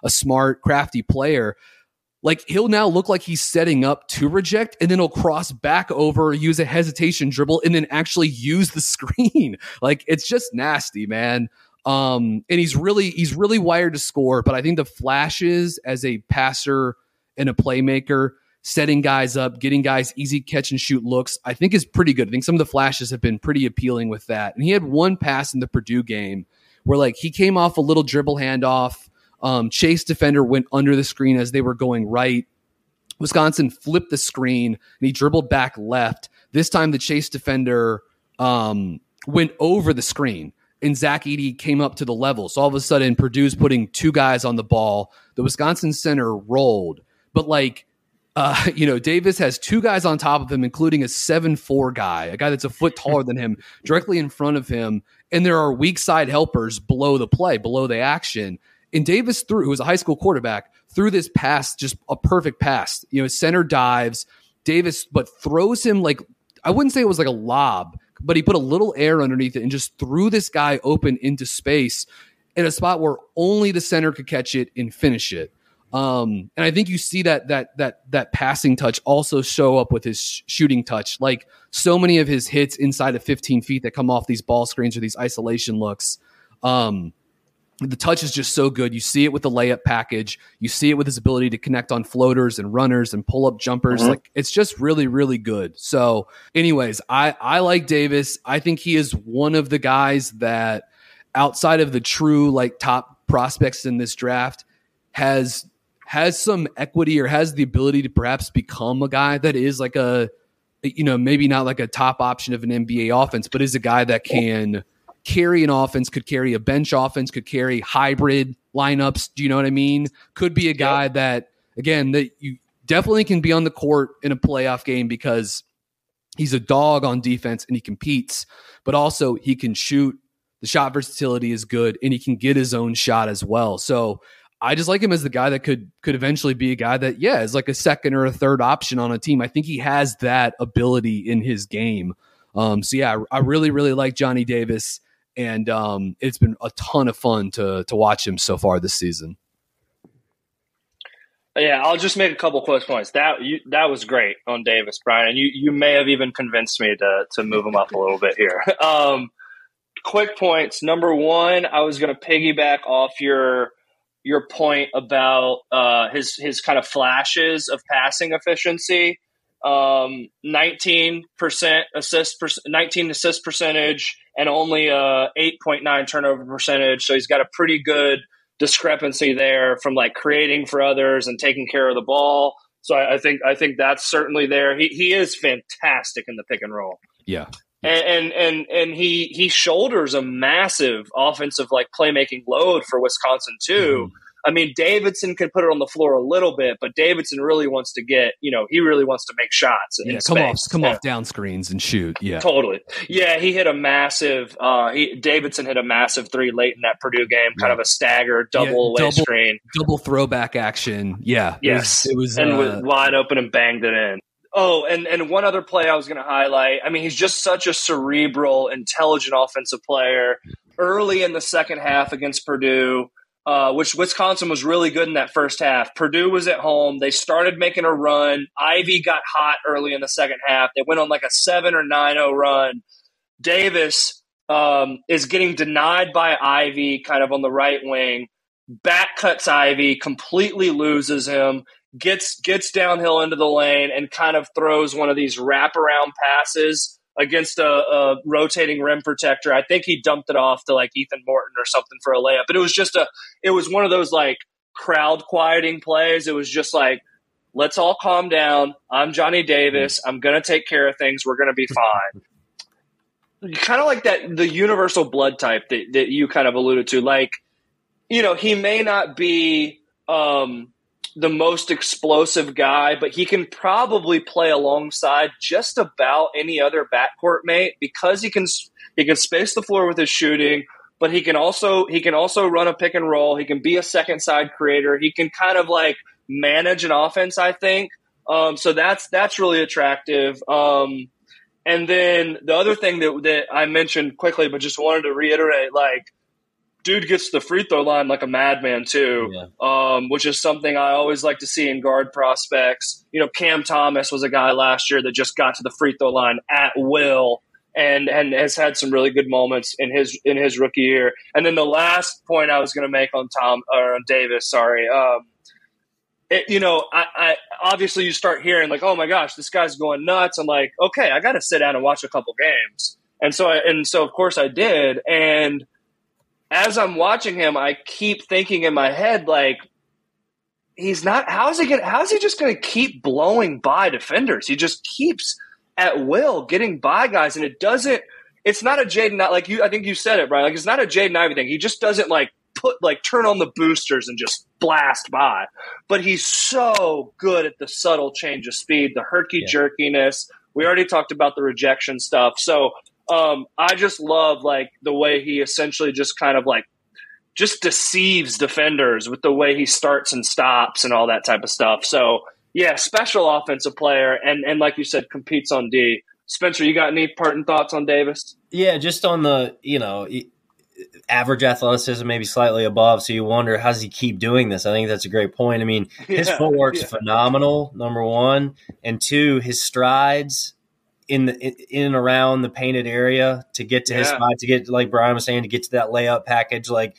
a smart, crafty player, like he'll now look like he's setting up to reject, and then he'll cross back over, use a hesitation dribble, and then actually use the screen. Like it's just nasty, man. Um, and he's really he's really wired to score, but I think the flashes as a passer and a playmaker, setting guys up, getting guys easy catch and shoot looks, I think is pretty good. I think some of the flashes have been pretty appealing with that. And he had one pass in the Purdue game where like he came off a little dribble handoff. Um, Chase defender went under the screen as they were going right. Wisconsin flipped the screen and he dribbled back left. This time the Chase defender um, went over the screen and Zach Edey came up to the level. So all of a sudden Purdue's putting two guys on the ball. The Wisconsin center rolled, but like, uh, you know, Davis has two guys on top of him, including a seven four guy, a guy that's a foot taller than him directly in front of him. And there are weak side helpers below the play, below the action. And Davis threw, who was a high school quarterback, threw this pass, just a perfect pass. You know, center dives, Davis, but throws him like, I wouldn't say it was like a lob, but he put a little air underneath it and just threw this guy open into space in a spot where only the center could catch it and finish it. Um, and I think you see that that that that passing touch also show up with his sh- shooting touch. Like so many of his hits inside of fifteen feet that come off these ball screens or these isolation looks. Um, The touch is just so good. You see it with the layup package. You see it with his ability to connect on floaters and runners and pull up jumpers. Mm-hmm. Like it's just really, really good. So anyways, I, I like Davis. I think he is one of the guys that outside of the true like top prospects in this draft has, has some equity or has the ability to perhaps become a guy that is like a, you know, maybe not like a top option of an N B A offense, but is a guy that can carry an offense, could carry a bench offense, could carry hybrid lineups. Do you know what I mean? Could be a guy yep. that, again, that you definitely can be on the court in a playoff game because he's a dog on defense and he competes, but also he can shoot. The shot versatility is good and he can get his own shot as well. So I just like him as the guy that could could eventually be a guy that, yeah, is like a second or a third option on a team. I think he has that ability in his game. Um, so, yeah, I, I really, really like Johnny Davis. And um, it's been a ton of fun to to watch him so far this season. Yeah, I'll just make a couple quick points. That you, that was great on Davis, Brian, and you, you may have even convinced me to to move him up a little bit here. Um, quick points. Number one, I was going to piggyback off your your point about uh, his his kind of flashes of passing efficiency. Um, nineteen percent assist, per, nineteen assist percentage, and only a eight point nine turnover percentage. So he's got a pretty good discrepancy there from like creating for others and taking care of the ball. So I, I think I think that's certainly there. He he is fantastic in the pick and roll. Yeah, and and and, and he he shoulders a massive offensive like playmaking load for Wisconsin too. Mm-hmm. I mean, Davidson can put it on the floor a little bit, but Davidson really wants to get, you know, he really wants to make shots. Yeah, in come space. off, come yeah. off down screens and shoot. Yeah, totally. Yeah, he hit a massive. Uh, he Davidson hit a massive three late in that Purdue game, kind yeah. of a stagger double yeah, away double, screen, double throwback action. Yeah, yes, it was, it was and uh, was wide open and banged it in. Oh, and and one other play I was going to highlight. I mean, he's just such a cerebral, intelligent offensive player. Early in the second half against Purdue. Uh, which Wisconsin was really good in that first half. Purdue was at home. They started making a run. Ivy got hot early in the second half. They went on like a seven or nine oh run. Davis um, is getting denied by Ivy kind of on the right wing. Back cuts Ivy, completely loses him, gets gets downhill into the lane and kind of throws one of these wraparound passes against a, a rotating rim protector. I think he dumped it off to like Ethan Morton or something for a layup. But it was just a, it was one of those like crowd quieting plays. It was just like, let's all calm down. I'm Johnny Davis. I'm going to take care of things. We're going to be fine. Kind of like that, the universal blood type that, that you kind of alluded to. Like, you know, he may not be um, the most explosive guy, but he can probably play alongside just about any other backcourt mate because he can he can space the floor with his shooting, but he can also he can also run a pick and roll. He can be a second side creator. He can kind of like manage an offense, I think. Um, so that's that's really attractive. Um, and then the other thing that that I mentioned quickly, but just wanted to reiterate, like dude gets to the free throw line like a madman too, yeah. um, which is something I always like to see in guard prospects. You know, Cam Thomas was a guy last year that just got to the free throw line at will and and has had some really good moments in his in his rookie year. And then the last point I was going to make on Tom or on Davis, sorry. Um, It, you know, I, I obviously you start hearing like, oh my gosh, this guy's going nuts. I'm like, okay, I got to sit down and watch a couple games. And so, I, and so of course I did. And as I'm watching him, I keep thinking in my head, like, he's not, how's he going how's he just going to keep blowing by defenders? He just keeps at will getting by guys. And it doesn't, it's not a Jaden, not like you, I think you said it, right? Like, it's not a Jaden Ivey thing. He just doesn't like, put like turn on the boosters and just blast by, but he's so good at the subtle change of speed, the herky yeah. jerkiness. We already talked about the rejection stuff. So um, I just love like the way he essentially just kind of like just deceives defenders with the way he starts and stops and all that type of stuff. So yeah, special offensive player. And, and like you said, competes on D. Spencer, you got any parting thoughts on Davis? Yeah. Just on the, you know, average athleticism, maybe slightly above. So you wonder, how does he keep doing this? I think that's a great point. I mean, his yeah, footwork's yeah. phenomenal, number one. And two, his strides in the in and around the painted area to get to yeah. his spot, to get, like Brian was saying, to get to that layup package. Like,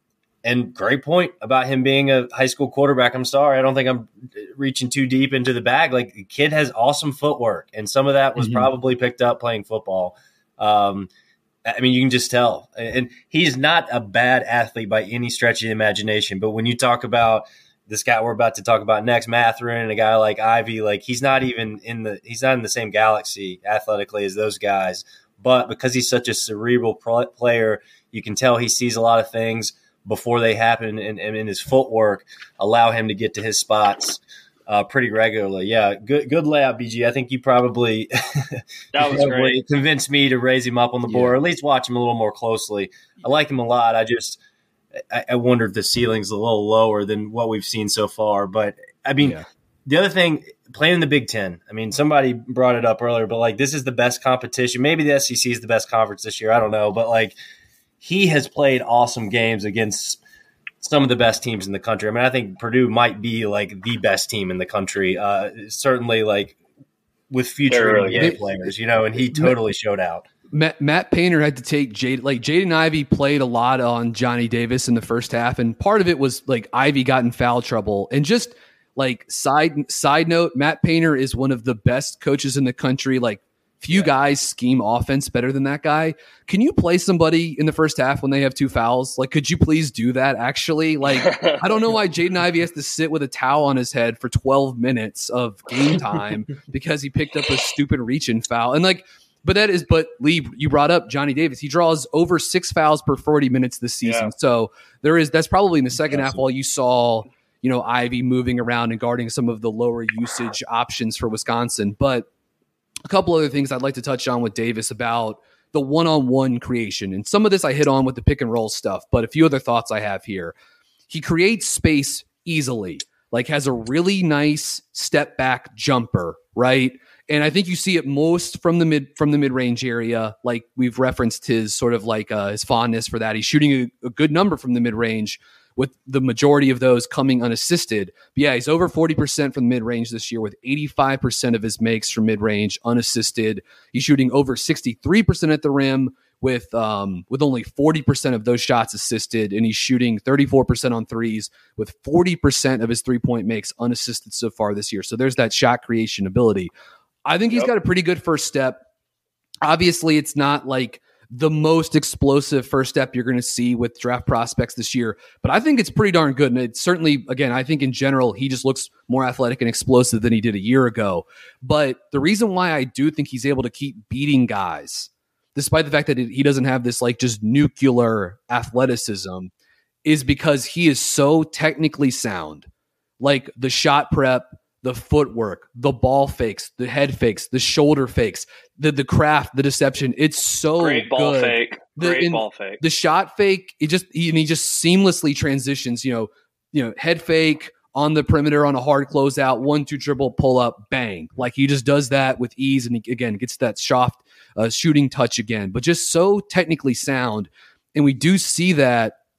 and great point about him being a high school quarterback. I'm sorry, I don't think I'm reaching too deep into the bag. Like, the kid has awesome footwork, and some of that was mm-hmm. probably picked up playing football. Um, I mean, you can just tell. And he's not a bad athlete by any stretch of the imagination. But when you talk about this guy we're about to talk about next, Mathurin, and a guy like Ivey, like, he's not even in the he's not in the same galaxy athletically as those guys. But because he's such a cerebral player, you can tell he sees a lot of things before they happen, and, and in his footwork allow him to get to his spots Uh, pretty regularly. Yeah, good good layout, B G. I think you probably, that was probably great. convinced me to raise him up on the board, yeah. or at least watch him a little more closely. I like him a lot. I just I, I wonder if the ceiling's a little lower than what we've seen so far. But, I mean, yeah. the other thing, playing in the Big Ten, I mean, somebody brought it up earlier, but, like, this is the best competition. Maybe the S E C is the best conference this year. I don't know. But, like, he has played awesome games against some of the best teams in the country. I mean, I think Purdue might be like the best team in the country. Uh, certainly, like, with future really N B A players, you know, and he totally showed out. Matt, Matt Painter had to take Jade, like Jaden Ivey played a lot on Johnny Davis in the first half, and part of it was like Ivey got in foul trouble. And just like side side note, Matt Painter is one of the best coaches in the country. Like, few yeah. guys scheme offense better than that guy. Can you play somebody in the first half when they have two fouls? Like, could you please do that? Actually, like, I don't know why Jaden Ivey has to sit with a towel on his head for twelve minutes of game time because he picked up a stupid reach-in foul. And like, but that is, but Lee, you brought up Johnny Davis. He draws over six fouls per forty minutes this season. Yeah. So there is, that's probably in the second half while you saw, you know, Ivey moving around and guarding some of the lower usage options for Wisconsin. But a couple other things I'd like to touch on with Davis about the one-on-one creation. And some of this I hit on with the pick and roll stuff, but a few other thoughts I have here. He creates space easily, like has a really nice step back jumper, right? And I think you see it most from the mid from the mid-range area. Like we've referenced his sort of like uh, his fondness for that. He's shooting a, a good number from the mid-range, with the majority of those coming unassisted. But yeah, he's over forty percent from mid-range this year with eighty-five percent of his makes from mid-range unassisted. He's shooting over sixty-three percent at the rim with um, with only forty percent of those shots assisted, and he's shooting thirty-four percent on threes with forty percent of his three-point makes unassisted so far this year. So there's that shot creation ability. I think he's yep. got a pretty good first step. Obviously, it's not like the most explosive first step you're going to see with draft prospects this year, but I think it's pretty darn good. And it's certainly, again, I think in general, he just looks more athletic and explosive than he did a year ago. But the reason why I do think he's able to keep beating guys, despite the fact that he doesn't have this like just nuclear athleticism, is because he is so technically sound. Like the shot prep, the footwork, the ball fakes, the head fakes, the shoulder fakes, the the craft, the deception. It's so great ball good. fake. The, great ball fake. The shot fake, it just he, and he just seamlessly transitions. You know, you know, head fake on the perimeter on a hard closeout, one two dribble, pull up, bang. Like he just does that with ease, and he, again gets that soft uh, shooting touch again. But just so technically sound, and we do see that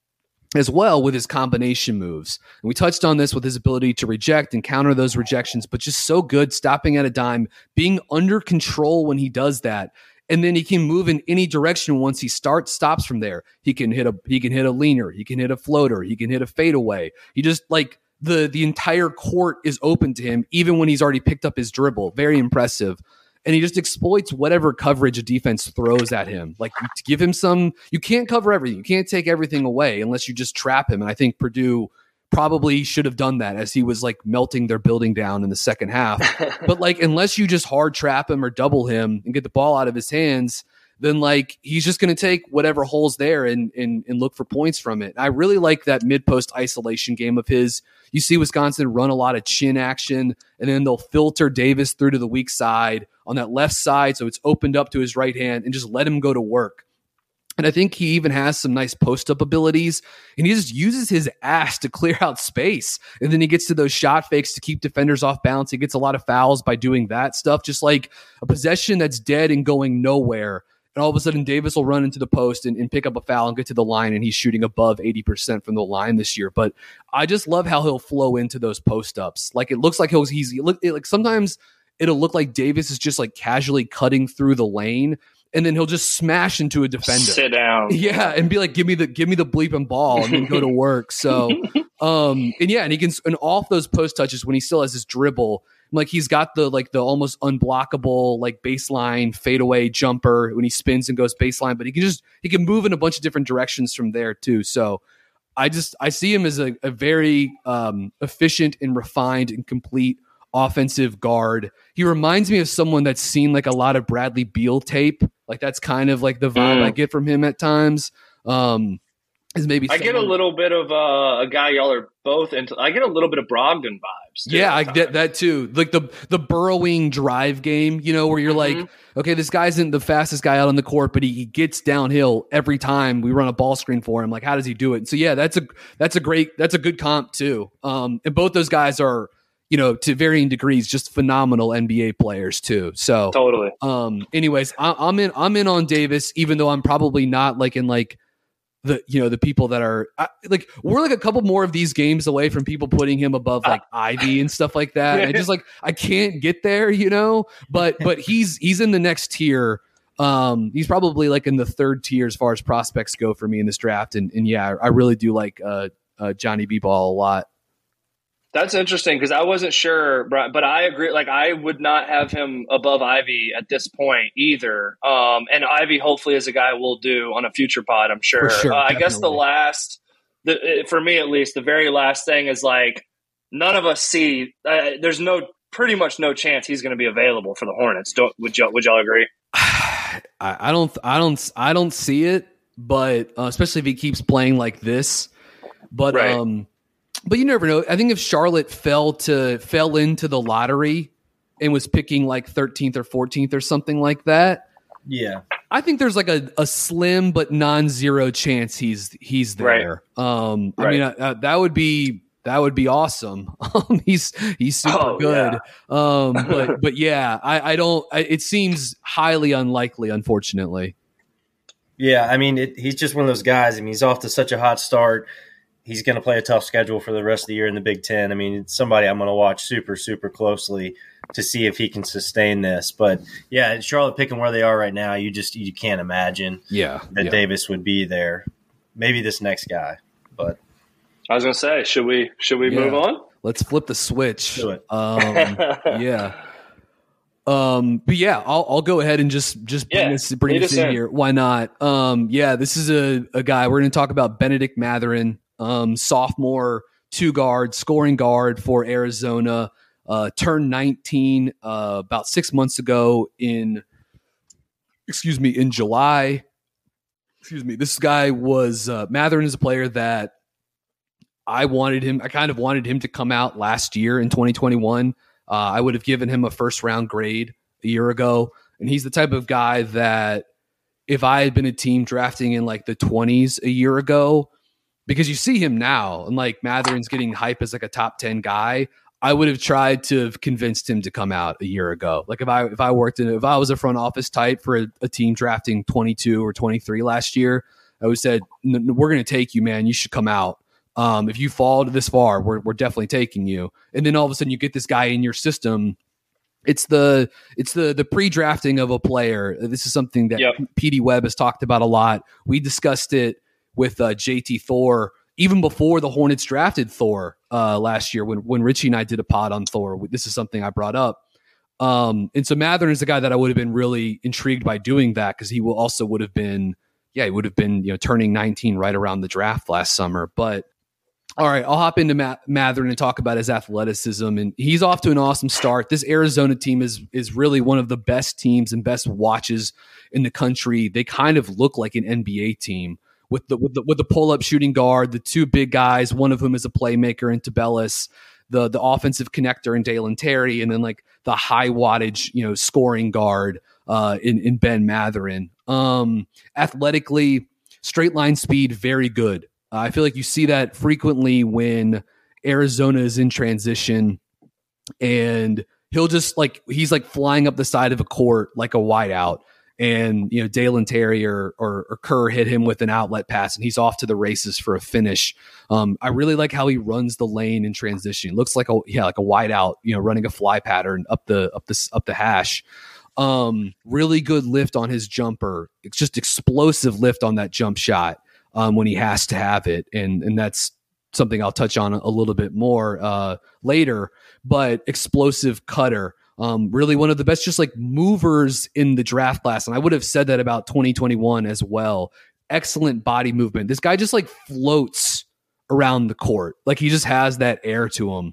as well with his combination moves. And we touched on this with his ability to reject and counter those rejections, but just so good stopping at a dime, being under control when he does that. And then he can move in any direction once he starts, stops from there. He can hit a he can hit a leaner, he can hit a floater, he can hit a fadeaway. He just like the the entire court is open to him, even when he's already picked up his dribble. Very impressive. And he just exploits whatever coverage a defense throws at him. Like, to give him some, you can't cover everything. You can't take everything away unless you just trap him. And I think Purdue probably should have done that as he was like melting their building down in the second half. But like, unless you just hard trap him or double him and get the ball out of his hands, then like he's just going to take whatever hole's there and, and and look for points from it. I really like that mid-post isolation game of his. You see Wisconsin run a lot of chin action, and then they'll filter Davis through to the weak side on that left side, so it's opened up to his right hand, and just let him go to work. And I think he even has some nice post-up abilities, and he just uses his ass to clear out space. And then he gets to those shot fakes to keep defenders off balance. He gets a lot of fouls by doing that stuff, just like a possession that's dead and going nowhere. And all of a sudden, Davis will run into the post and, and pick up a foul and get to the line, and he's shooting above eighty percent from the line this year. But I just love how he'll flow into those post-ups. Like, it looks like he'll, he's look like sometimes it'll look like Davis is just like casually cutting through the lane, and then he'll just smash into a defender. Sit down. Yeah, and be like, give me the give me the bleeping ball, and then go to work. So, um, and yeah, and he can, and off those post touches when he still has his dribble, like he's got the like the almost unblockable like baseline fadeaway jumper when he spins and goes baseline, but he can just he can move in a bunch of different directions from there too. So I just I see him as a, a very um, efficient and refined and complete offensive guard. He reminds me of someone that's seen like a lot of Bradley Beal tape. Like that's kind of like the vibe mm. I get from him at times. Um, is maybe I someone, get a little bit of uh, a guy y'all are both into. I get a little bit of Brogdon vibes. Too, yeah, I get that too. Like the the burrowing drive game, you know, where you're mm-hmm. like, okay, this guy isn't the fastest guy out on the court, but he, he gets downhill every time we run a ball screen for him. Like, how does he do it? And so yeah, that's a that's a great that's a good comp too. Um, and both those guys are, you know, to varying degrees, just phenomenal N B A players too. So totally. Um, anyways, I, I'm in. I'm in on Davis, even though I'm probably not like in like the you know the people that are I, like we're like a couple more of these games away from people putting him above like Ivy and stuff like that. And I just like I can't get there, you know. But but he's he's in the next tier. Um, he's probably like in the third tier as far as prospects go for me in this draft. And and yeah, I, I really do like uh, uh, Johnny B-Ball a lot. That's interesting because I wasn't sure, but I agree. Like, I would not have him above Ivy at this point either. Um, and Ivy, hopefully, is a guy we'll do on a future pod, I'm sure. sure uh, I guess the last, the, for me at least, the very last thing is like none of us see. Uh, there's no, pretty much no chance he's going to be available for the Hornets. Don't would y'all would y'all agree? I, I don't, I don't, I don't see it. But uh, especially if he keeps playing like this. But right. um. But you never know. I think if Charlotte fell to fell into the lottery and was picking like thirteenth or fourteenth or something like that, yeah, I think there's like a, a slim but non-zero chance he's he's there. Right. Um, I right. mean, uh, that would be that would be awesome. Um, he's he's super oh, good. Yeah. Um, but but yeah, I, I don't. I, it seems highly unlikely, unfortunately. Yeah, I mean, it, he's just one of those guys. I mean, he's off to such a hot start. He's going to play a tough schedule for the rest of the year in the Big Ten. I mean, it's somebody I'm going to watch super, super closely to see if he can sustain this. But, yeah, Charlotte picking where they are right now, you just you can't imagine yeah, that yeah. Davis would be there. Maybe this next guy. But I was going to say, should we should we yeah. move on? Let's flip the switch. Do it. Um, yeah. Um, but yeah, I'll I'll go ahead and just just bring yeah, this bring this in, in here. Why not? Um, yeah, this is a, a guy we're going to talk about, Benedict Mathurin. Um, sophomore, two guard, scoring guard for Arizona, uh, turned nineteen uh, about six months ago in, excuse me, in July. Excuse me. This guy was uh, Mathurin is a player that I wanted him. I kind of wanted him to come out last year in twenty twenty-one. Uh, I would have given him a first round grade a year ago, and he's the type of guy that if I had been a team drafting in like the twenties a year ago. Because you see him now, and like Mathurin's getting hype as like a top ten guy. I would have tried to have convinced him to come out a year ago. Like if I if I worked in if I was a front office type for a, a team drafting twenty-two or twenty-three last year, I always said, we're going to take you, man. You should come out. Um, if you fall to this far, we're we're definitely taking you. And then all of a sudden you get this guy in your system. It's the it's the the pre-drafting of a player. This is something that yep. P D Webb has talked about a lot. We discussed it with uh, J T Thor even before the Hornets drafted Thor uh, last year when when Richie and I did a pod on Thor. This is something I brought up. Um, and so Mathurin is the guy that I would have been really intrigued by doing that because he will also would have been yeah he would have been you know turning nineteen right around the draft last summer, but. All right, I'll hop into Matt Mathurin and talk about his athleticism, and he's off to an awesome start. This Arizona team is is really one of the best teams and best watches in the country. They kind of look like an N B A team with the with the, with the pull up shooting guard, the two big guys, one of whom is a playmaker in Tabellis, the the offensive connector in Dalen Terry, and then like the high wattage you know scoring guard uh, in in Ben Mathurin. Um, athletically, straight line speed, very good. Uh, I feel like you see that frequently when Arizona is in transition and he'll just like, he's like flying up the side of a court like a wideout and, you know, Dalen Terry or, or, or Kerr hit him with an outlet pass and he's off to the races for a finish. Um, I really like how he runs the lane in transition. It looks like a, yeah, like a wideout, you know, running a fly pattern up the, up the, up the hash. Um, really good lift on his jumper. It's just explosive lift on that jump shot. Um, when he has to have it. And and that's something I'll touch on a, a little bit more uh, later, but explosive cutter. Um, really one of the best just like movers in the draft class. And I would have said that about twenty twenty-one as well. Excellent body movement. This guy just like floats around the court. Like he just has that air to him.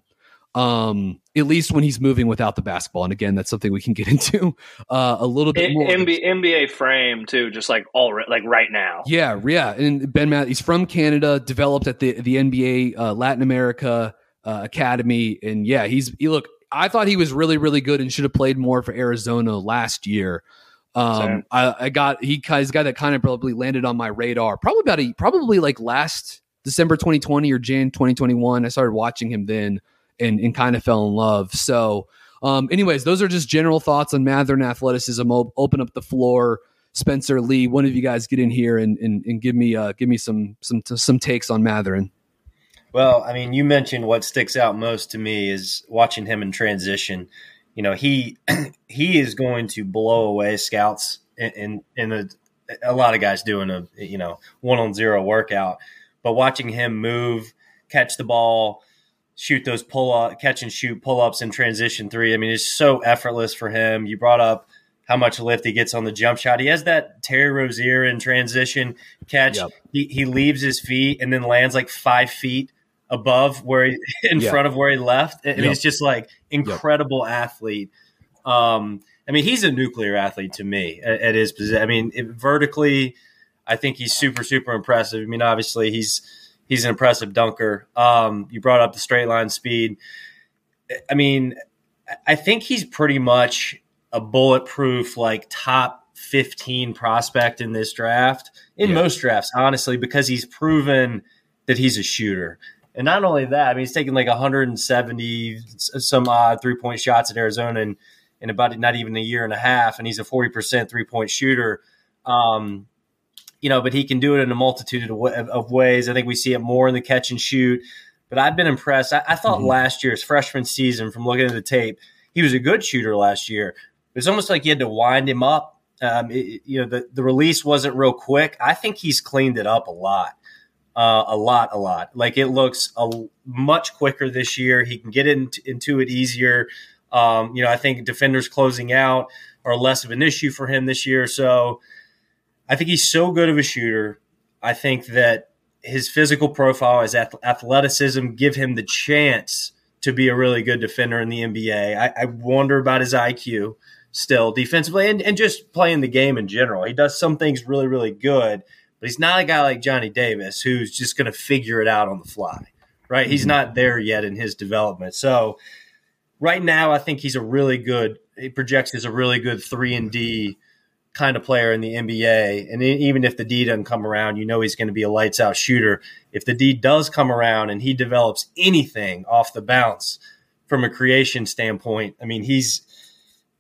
Um, at least when he's moving without the basketball. And again, that's something we can get into uh, a little bit more. N B A, N B A frame too, just like all like right now. Yeah, yeah. And Ben Matt, he's from Canada, developed at the the N B A uh, Latin America uh, Academy, and yeah, he's he look. I thought he was really really good and should have played more for Arizona last year. Um, I, I got he he's a guy that kind of probably landed on my radar. Probably about a probably like last December twenty twenty or Jan twenty twenty-one. I started watching him then. And, and kind of fell in love. So um, anyways, those are just general thoughts on Mathurin athleticism. I'll open up the floor. Spencer, Lee, one of you guys get in here and, and, and give me uh, give me some some some takes on Mathurin. Well, I mean, you mentioned what sticks out most to me is watching him in transition. You know, he he is going to blow away scouts in in, in a, a lot of guys doing a you know one on zero workout, but watching him move, catch the ball, shoot those pull up, catch and shoot pull ups in transition three. I mean, it's so effortless for him. You brought up how much lift he gets on the jump shot. He has that Terry Rozier in transition catch. Yep. He he leaves his feet and then lands like five feet above where he, in yep. front of where he left. I mean, yep. He's just like incredible yep. athlete. Um, I mean, he's a nuclear athlete to me at, at his position. I mean, it, vertically, I think he's super, super impressive. I mean, obviously he's, He's an impressive dunker. Um, you brought up the straight line speed. I mean, I think he's pretty much a bulletproof, like top fifteen prospect in this draft, in yeah. most drafts, honestly, because he's proven that he's a shooter. And not only that, I mean, he's taken like one hundred seventy some odd three point shots at Arizona in, in about not even a year and a half, and he's a forty percent three point shooter. Um, You know, but he can do it in a multitude of, of ways. I think we see it more in the catch and shoot. But I've been impressed. I, I thought mm-hmm. last year's freshman season, from looking at the tape, he was a good shooter last year. It was almost like you had to wind him up. Um, it, you know, the, the release wasn't real quick. I think he's cleaned it up a lot, uh, a lot, a lot. Like it looks a, much quicker this year. He can get into, into it easier. Um, you know, I think defenders closing out are less of an issue for him this year. So I think he's so good of a shooter. I think that his physical profile, his athleticism give him the chance to be a really good defender in the N B A. I, I wonder about his I Q still defensively and, and just playing the game in general. He does some things really, really good, but he's not a guy like Johnny Davis who's just going to figure it out on the fly, right? He's not there yet in his development. So right now I think he's a really good – he projects as a really good three and D kind of player in the N B A. And even if the D doesn't come around, you know he's going to be a lights out shooter. If the D does come around and he develops anything off the bounce from a creation standpoint, I mean, he's,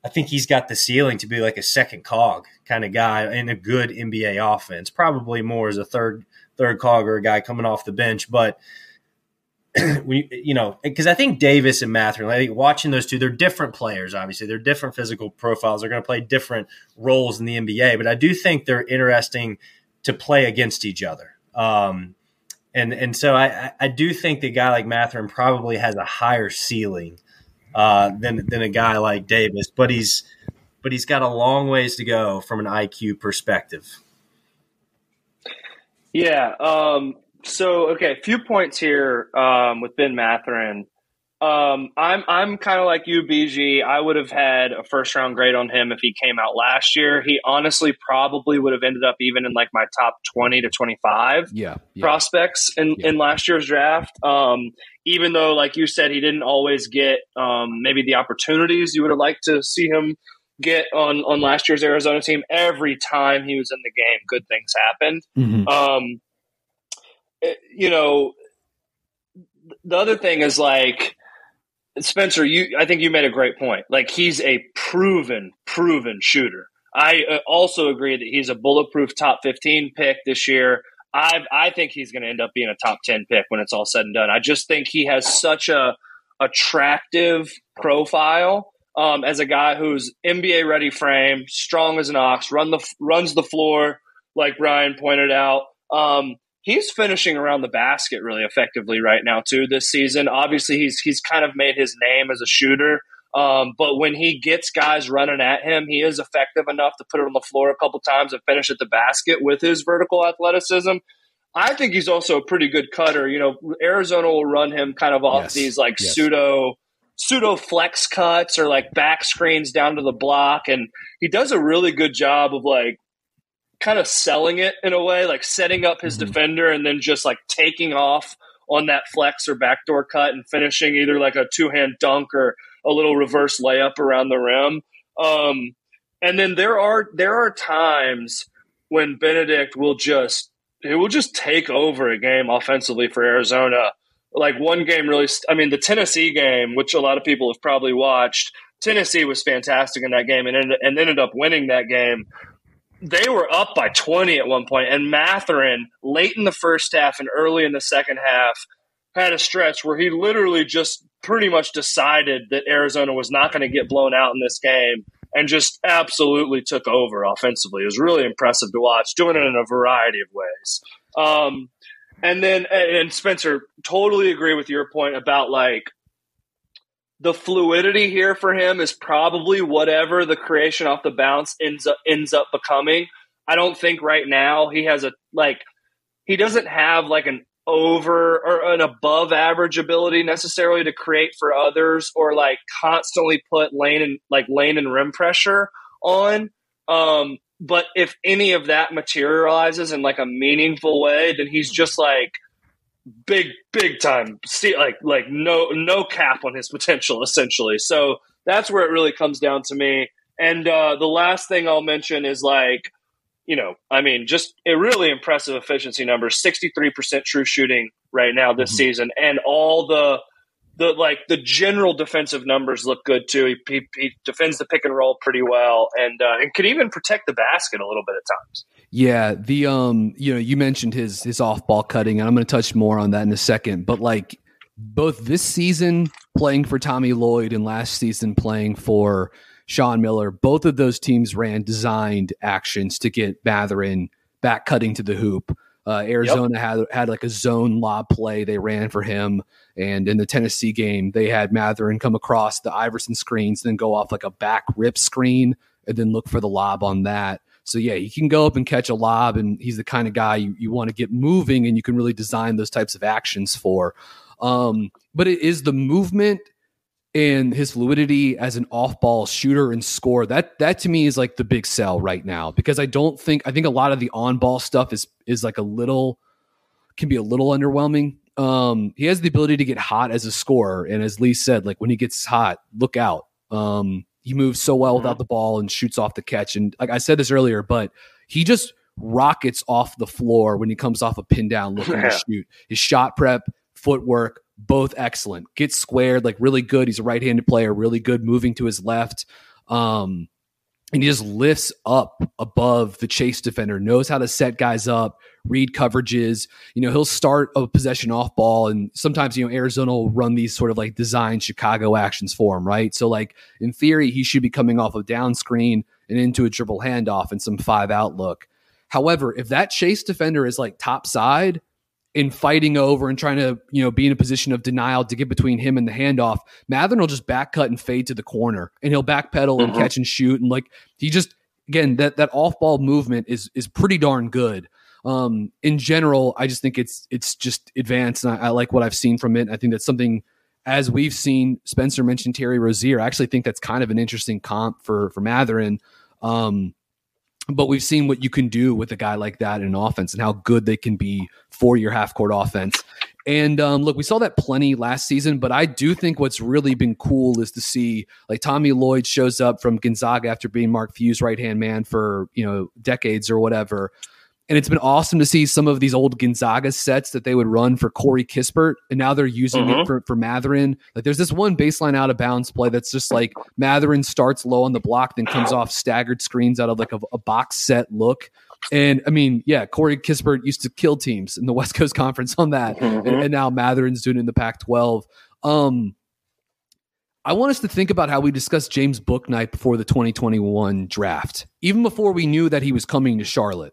I think he's got the ceiling to be like a second cog kind of guy in a good N B A offense, probably more as a third third cog or a guy coming off the bench. But, we, you know, because I think Davis and Mathurin, I think watching those two, they're different players, obviously. They're different physical profiles. They're going to play different roles in the N B A. But I do think they're interesting to play against each other. Um, and, and so I, I do think the guy like Mathurin probably has a higher ceiling Uh, than than a guy like Davis, but he's but he's got a long ways to go from an I Q perspective. Yeah. Um, so okay, a few points here um, with Ben Mathurin. Um, I'm I'm kind of like you, B G. I would have had a first round grade on him if he came out last year. He honestly probably would have ended up even in like my top twenty to twenty-five yeah, yeah. prospects in, yeah. in last year's draft. Um, even though, like you said, he didn't always get um, maybe the opportunities you would have liked to see him get on, on last year's Arizona team. Every time he was in the game, good things happened. Mm-hmm. Um, it, you know, the other thing is like, Spencer, you I think you made a great point. Like, he's a proven, proven shooter. I uh, also agree that he's a bulletproof top fifteen pick this year. I I think he's going to end up being a top ten pick when it's all said and done. I just think he has such a attractive profile um, as a guy who's N B A ready frame, strong as an ox, run the runs the floor like Brian pointed out. Um, he's finishing around the basket really effectively right now too this season. Obviously, he's he's kind of made his name as a shooter. Um, but when he gets guys running at him, he is effective enough to put it on the floor a couple times and finish at the basket with his vertical athleticism. I think he's also a pretty good cutter. You know, Arizona will run him kind of off yes. these like yes. pseudo pseudo flex cuts or like back screens down to the block. And he does a really good job of like kind of selling it in a way, like setting up his mm-hmm. defender and then just like taking off on that flex or backdoor cut and finishing either like a two-hand dunk or a little reverse layup around the rim. Um, and then there are there are times when Benedict will just it will just take over a game offensively for Arizona. Like one game really – I mean, the Tennessee game, which a lot of people have probably watched, Tennessee was fantastic in that game and ended, and ended up winning that game. They were up by twenty at one point, and Mathurin, late in the first half and early in the second half, had a stretch where he literally just pretty much decided that Arizona was not going to get blown out in this game and just absolutely took over offensively. It was really impressive to watch, doing it in a variety of ways. Um, and then, and Spencer, totally agree with your point about like the fluidity here for him is probably whatever the creation off the bounce ends up, ends up becoming. I don't think right now he has a, like, he doesn't have like an over or an above average ability necessarily to create for others or like constantly put lane and like lane and rim pressure on. Um, but if any of that materializes in like a meaningful way, then he's just like big, big time. See, like, like no, no cap on his potential essentially. So that's where it really comes down to me. And uh, the last thing I'll mention is like, you know, I mean, just a really impressive efficiency numbers, sixty-three percent true shooting right now this mm-hmm. season. And all the, the like the general defensive numbers look good too. He, he, he defends the pick and roll pretty well and, uh, and can even protect the basket a little bit at times. Yeah. The, um, you know, you mentioned his, his off ball cutting, and I'm going to touch more on that in a second, but like both this season playing for Tommy Lloyd and last season playing for Sean Miller, both of those teams ran designed actions to get Mathurin back cutting to the hoop. Uh, Arizona yep. had had like a zone lob play they ran for him, and in the Tennessee game, they had Mathurin come across the Iverson screens, then go off like a back rip screen, and then look for the lob on that. So yeah, he can go up and catch a lob, and he's the kind of guy you, you want to get moving, and you can really design those types of actions for. Um, but it is the movement and his fluidity as an off-ball shooter and scorer, that that to me is like the big sell right now, because I don't think I think a lot of the on-ball stuff is is like a little can be a little underwhelming. Um, he has the ability to get hot as a scorer, and as Lee said, like when he gets hot, look out. Um, he moves so well without the ball and shoots off the catch, and like I said this earlier, but he just rockets off the floor when he comes off a pin down looking yeah. to shoot. His shot prep, footwork, both excellent. Gets squared, like really good. He's a right-handed player, really good moving to his left. Um, and he just lifts up above the chase defender, knows how to set guys up, read coverages. You know, he'll start a possession off ball, and sometimes, you know, Arizona will run these sort of like design Chicago actions for him, right? So like in theory, he should be coming off of down screen and into a dribble handoff and some five out look. However, if that chase defender is like top side in fighting over and trying to, you know, be in a position of denial to get between him and the handoff, Mathurin will just back cut and fade to the corner, and he'll backpedal and mm-hmm. catch and shoot. And like, he just, again, that, that off ball movement is, is pretty darn good. Um, in general, I just think it's, it's just advanced, and I, I like what I've seen from it. I think that's something, as we've seen, Spencer mentioned Terry Rozier. I actually think that's kind of an interesting comp for, for Mathurin. Um, But we've seen what you can do with a guy like that in an offense and how good they can be for your half-court offense. And um, look, we saw that plenty last season, but I do think what's really been cool is to see like Tommy Lloyd shows up from Gonzaga after being Mark Few's right-hand man for, you know, decades or whatever. And it's been awesome to see some of these old Gonzaga sets that they would run for Corey Kispert, and now they're using mm-hmm. it for, for Mathurin. Like there's this one baseline out of bounds play that's just like Mathurin starts low on the block, then comes off staggered screens out of like a, a box set look. And I mean, yeah, Corey Kispert used to kill teams in the West Coast Conference on that. Mm-hmm. And, and now Mathurin's doing it in the Pac twelve. Um, I want us to think about how we discussed James Bouknight before the twenty twenty-one draft, even before we knew that he was coming to Charlotte.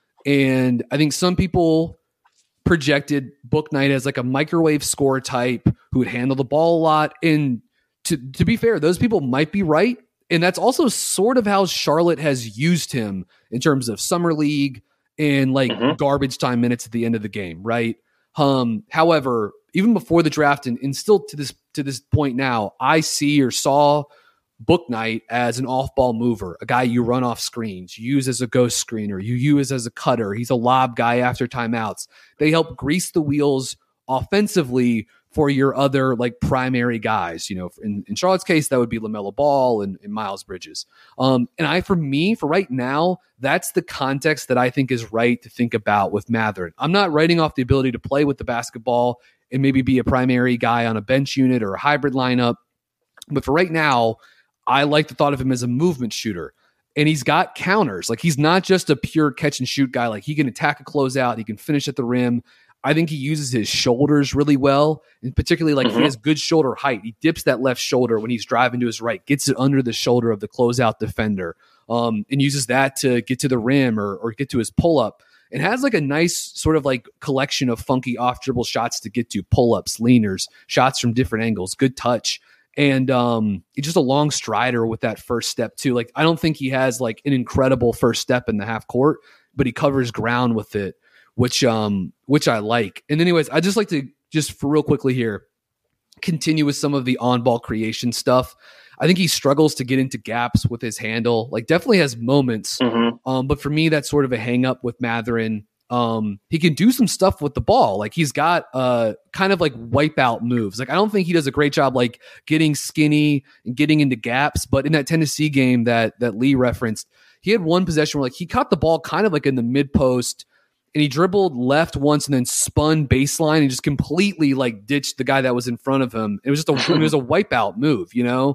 And I think some people projected Bouknight as like a microwave scorer type who would handle the ball a lot. And to, to be fair, those people might be right. And that's also sort of how Charlotte has used him in terms of summer league and like mm-hmm. garbage time minutes at the end of the game, right? Um, however, even before the draft and, and still to this to this point now, I see or saw Bouknight as an off-ball mover, a guy you run off screens, you use as a ghost screener, you use as a cutter. He's a lob guy after timeouts. They help grease the wheels offensively for your other like primary guys. You know, in, in Charlotte's case, that would be LaMelo Ball and, and Miles Bridges. Um, and I, for me, for right now, that's the context that I think is right to think about with Mathurin. I'm not writing off the ability to play with the basketball and maybe be a primary guy on a bench unit or a hybrid lineup. But for right now, I like the thought of him as a movement shooter, and he's got counters. Like he's not just a pure catch and shoot guy. Like he can attack a closeout. He can finish at the rim. I think he uses his shoulders really well, and particularly like mm-hmm. he has good shoulder height. He dips that left shoulder when he's driving to his right, gets it under the shoulder of the closeout defender, um, and uses that to get to the rim or, or get to his pull up. And has like a nice sort of like collection of funky off dribble shots to get to, pull ups, leaners, shots from different angles, good touch. And um, he's just a long strider with that first step too. Like I don't think he has like an incredible first step in the half court, but he covers ground with it, which um, which I like. And anyways, I just like to just for real quickly here continue with some of the on ball creation stuff. I think he struggles to get into gaps with his handle. Like definitely has moments, mm-hmm. um, but for me that's sort of a hang up with Mathurin. Um, he can do some stuff with the ball. Like he's got uh kind of like wipeout moves. Like I don't think he does a great job like getting skinny and getting into gaps, but in that Tennessee game that that Lee referenced, he had one possession where like he caught the ball kind of like in the mid post and he dribbled left once and then spun baseline and just completely like ditched the guy that was in front of him. It was just a it was a wipeout move, you know?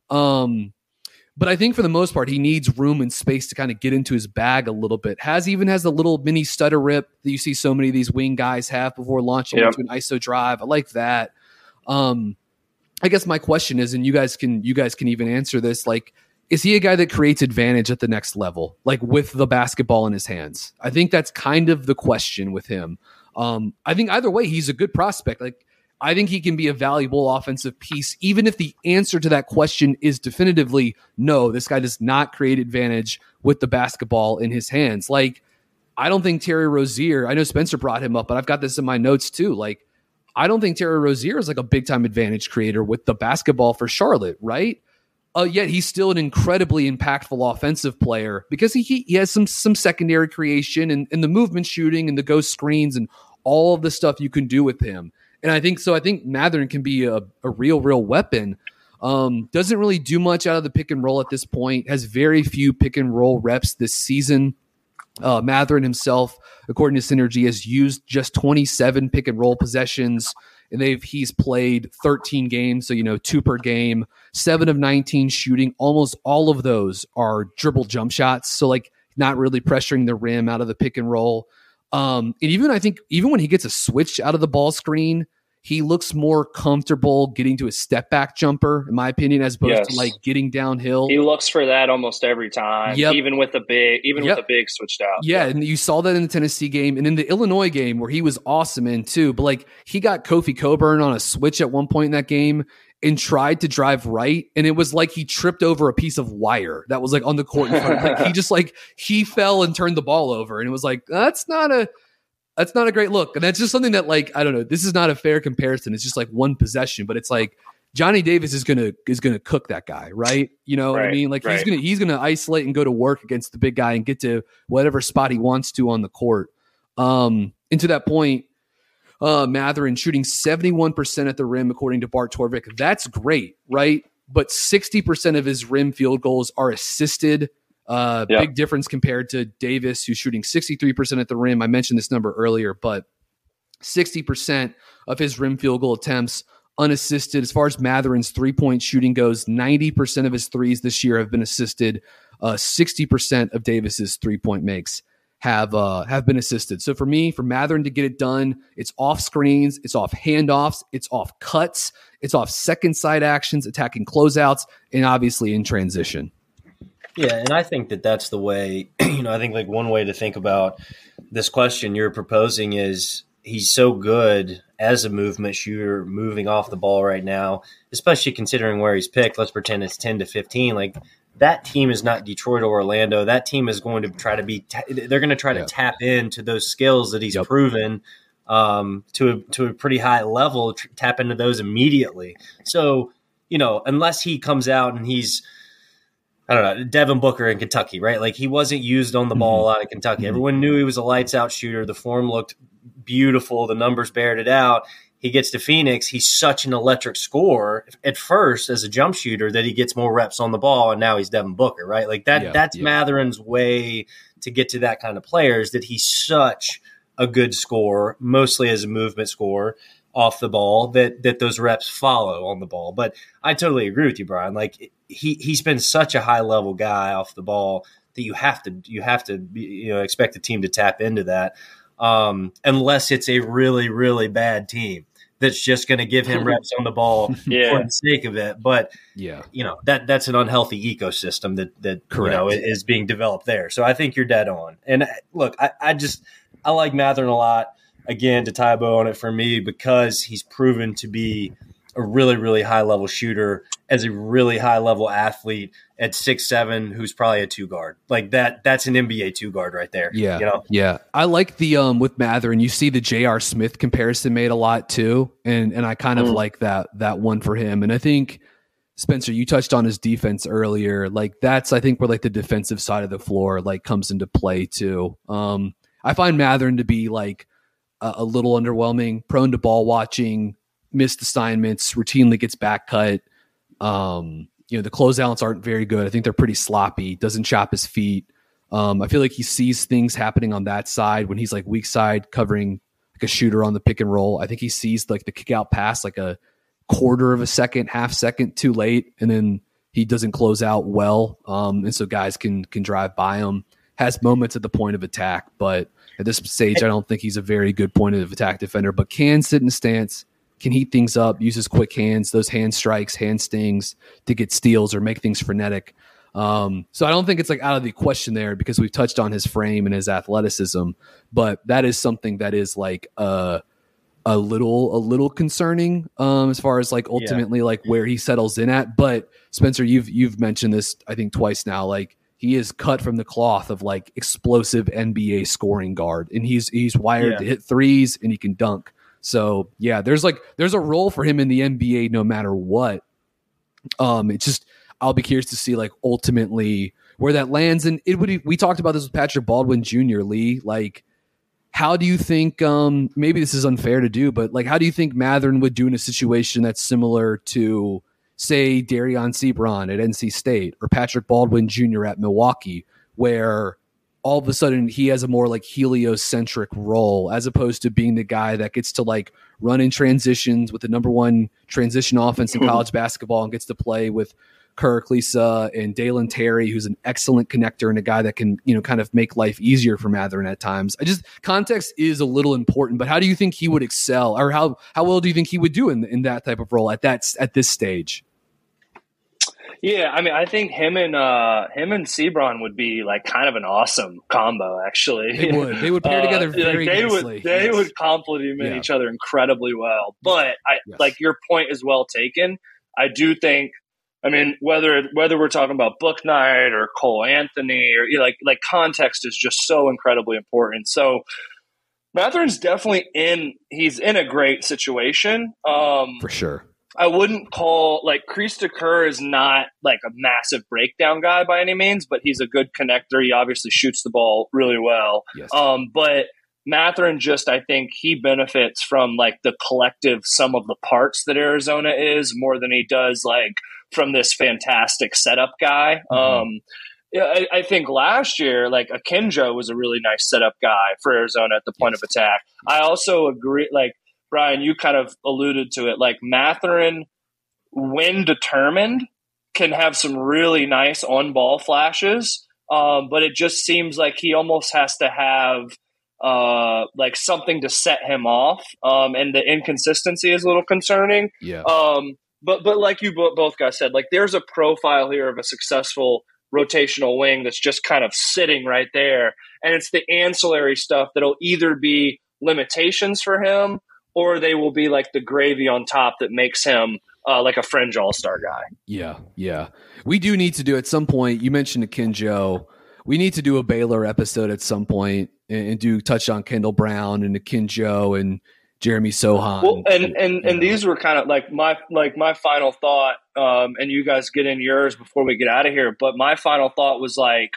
Um But I think for the most part, he needs room and space to kind of get into his bag a little bit. Has even has the little mini stutter rip that you see so many of these wing guys have before launching yep. into an I S O drive. I like that. Um, I guess my question is, and you guys can you guys can even answer this, like, is he a guy that creates advantage at the next level, like with the basketball in his hands? I think that's kind of the question with him. Um, I think either way, he's a good prospect. Like, I think he can be a valuable offensive piece, even if the answer to that question is definitively no, this guy does not create advantage with the basketball in his hands. Like, I don't think Terry Rozier, I know Spencer brought him up, but I've got this in my notes too. Like, I don't think Terry Rozier is like a big time advantage creator with the basketball for Charlotte, right? Uh, yet he's still an incredibly impactful offensive player because he, he has some some secondary creation and, and the movement shooting and the ghost screens and all of the stuff you can do with him. And I think so. I think Mathurin can be a, a real, real weapon. Um, doesn't really do much out of the pick and roll at this point. Has very few pick and roll reps this season. Uh, Mathurin himself, according to Synergy, has used just twenty-seven pick and roll possessions and they've he's played thirteen games, so you know two per game, seven of nineteen shooting. Almost all of those are dribble jump shots, so like not really pressuring the rim out of the pick and roll. Um, and even I think even when he gets a switch out of the ball screen, he looks more comfortable getting to a step back jumper, in my opinion, as opposed Yes. to like getting downhill. He looks for that almost every time, Yep. even with the big, even Yep. with the big switched out. Yeah, and you saw that in the Tennessee game and in the Illinois game where he was awesome in too. But like he got Kofi Coburn on a switch at one point in that game and tried to drive right, and it was like he tripped over a piece of wire that was like on the court in front. Like he just like he fell and turned the ball over, and it was like that's not a that's not a great look. And that's just something that like I don't know. This is not a fair comparison. It's just like one possession, but it's like Johnny Davis is gonna is gonna cook that guy, right? You know what I Right, mean? Like he's right. gonna he's gonna isolate and go to work against the big guy and get to whatever spot he wants to on the court. Um, and to that point, uh, Mathurin shooting seventy-one percent at the rim according to Bart Torvik. That's great, right? But sixty percent of his rim field goals are assisted. Uh, Yeah. Big difference compared to Davis, who's shooting sixty-three percent at the rim. I mentioned this number earlier, but sixty percent of his rim field goal attempts unassisted. As far as Mathurin's three-point shooting goes, ninety percent of his threes this year have been assisted. Uh, sixty percent of Davis's three-point makes have uh, have been assisted. So for me, for Mathurin to get it done, it's off screens, it's off handoffs, it's off cuts, it's off second side actions, attacking closeouts, and obviously in transition. Yeah, and I think that that's the way, you know, I think like one way to think about this question you're proposing is he's so good as a movement shooter moving off the ball right now, especially considering where he's picked. Let's pretend it's ten to fifteen. Like that team is not Detroit or Orlando. That team is going to try to be, they're going to try Yeah. to tap into those skills that he's Yep. proven um, to, a, to a pretty high level, tr- tap into those immediately. So, you know, unless he comes out and he's, I don't know, Devin Booker in Kentucky, right? Like he wasn't used on the ball a lot in Kentucky. Everyone knew he was a lights out shooter. The form looked beautiful. The numbers bared it out. He gets to Phoenix. He's such an electric scorer at first as a jump shooter that he gets more reps on the ball. And now he's Devin Booker, right? Like that, Yeah, that's yeah. Mathurin's way to get to that kind of player is that he's such a good scorer, mostly as a movement scorer off the ball that, that those reps follow on the ball. But I totally agree with you, Brian. Like he, he's been such a high level guy off the ball that you have to, you have to, be, you know, expect the team to tap into that. Um, unless it's a really, really bad team that's just going to give him reps on the ball Yeah. for the sake of it. But, Yeah. you know, that that's an unhealthy ecosystem that, that you know, Correct. is being developed there. So I think you're dead on. And look, I, I just, I like Mathurin a lot. Again, to tie a bow on it for me, because he's proven to be a really, really high level shooter as a really high level athlete at six seven, who's probably a two guard. Like that, that's an N B A two guard right there. Yeah. You know? Yeah. I like the um with Mathurin, you see the J R Smith comparison made a lot too. And and I kind of Mm. like that that one for him. And I think Spencer, you touched on his defense earlier. Like that's I think where like the defensive side of the floor like comes into play too. Um I find Mathurin to be like a, a little underwhelming, prone to ball watching, missed assignments, routinely gets back cut. Um, you know, the closeouts aren't very good. I think they're pretty sloppy, doesn't chop his feet. Um, I feel like he sees things happening on that side when he's like weak side covering like a shooter on the pick and roll. I think he sees like the kick out pass like a quarter of a second, half second too late, and then he doesn't close out well. Um, and so guys can can drive by him. Has moments at the point of attack, but at this stage, I don't think he's a very good point of attack defender, but can sit in stance, can heat things up, uses quick hands, those hand strikes, hand stings to get steals or make things frenetic. Um, so I don't think it's like out of the question there because we've touched on his frame and his athleticism, but that is something that is like a, a little, a little concerning um, as far as like ultimately yeah. like where he settles in at. But Spencer, you've, you've mentioned this, I think twice now, like he is cut from the cloth of like explosive N B A scoring guard, and he's, he's wired yeah. to hit threes and he can dunk. So yeah, there's like, there's a role for him in the N B A no matter what. Um, it's just, I'll be curious to see like ultimately where that lands. And it would, we talked about this with Patrick Baldwin Junior Lee, like, how do you think, um, maybe this is unfair to do, but like, how do you think Mathurin would do in a situation that's similar to say Darion Sebron at N C State or Patrick Baldwin Junior at Milwaukee, where all of a sudden he has a more like heliocentric role as opposed to being the guy that gets to like run in transitions with the number one transition offense in college basketball and gets to play with Kirk, Lisa, and Dalen Terry, who's an excellent connector and a guy that can, you know, kind of make life easier for Mathurin at times. I just context is a little important, but how do you think he would excel, or how how well do you think he would do in in that type of role at that at this stage? Yeah, I mean, I think him and uh, him and Sebron would be like kind of an awesome combo. Actually, they would they would pair uh, together very like they nicely. Would, they yes. would complement yeah. each other incredibly well. But I yes. like your point is well taken. I do think. I mean, whether whether we're talking about Bouknight or Cole Anthony or you know, like like context is just so incredibly important. So Mathurin's definitely in. He's in a great situation um, for sure. I wouldn't call like Krista Kerr is not like a massive breakdown guy by any means, but he's a good connector. He obviously shoots the ball really well. Yes. Um, but Mathurin just, I think he benefits from like the collective sum of the parts that Arizona is more than he does like from this fantastic setup guy. Mm-hmm. Um, yeah, I, I think last year, like Akinjo was a really nice setup guy for Arizona at the point yes. of attack. I also agree, like, Brian, you kind of alluded to it, like Mathurin, when determined, can have some really nice on-ball flashes, um, but it just seems like he almost has to have uh, like something to set him off, um, and the inconsistency is a little concerning. Yeah. Um, but but like you both guys said, like there's a profile here of a successful rotational wing that's just kind of sitting right there, and it's the ancillary stuff that'll either be limitations for him or they will be like the gravy on top that makes him uh, like a fringe all-star guy. Yeah, yeah. We do need to do at some point, you mentioned Akinjo, we need to do a Baylor episode at some point and, and do touch on Kendall Brown and Akinjo and Jeremy Sohan. Well, and and, and, and these were kind of like my like my final thought, um, and you guys get in yours before we get out of here, but my final thought was like,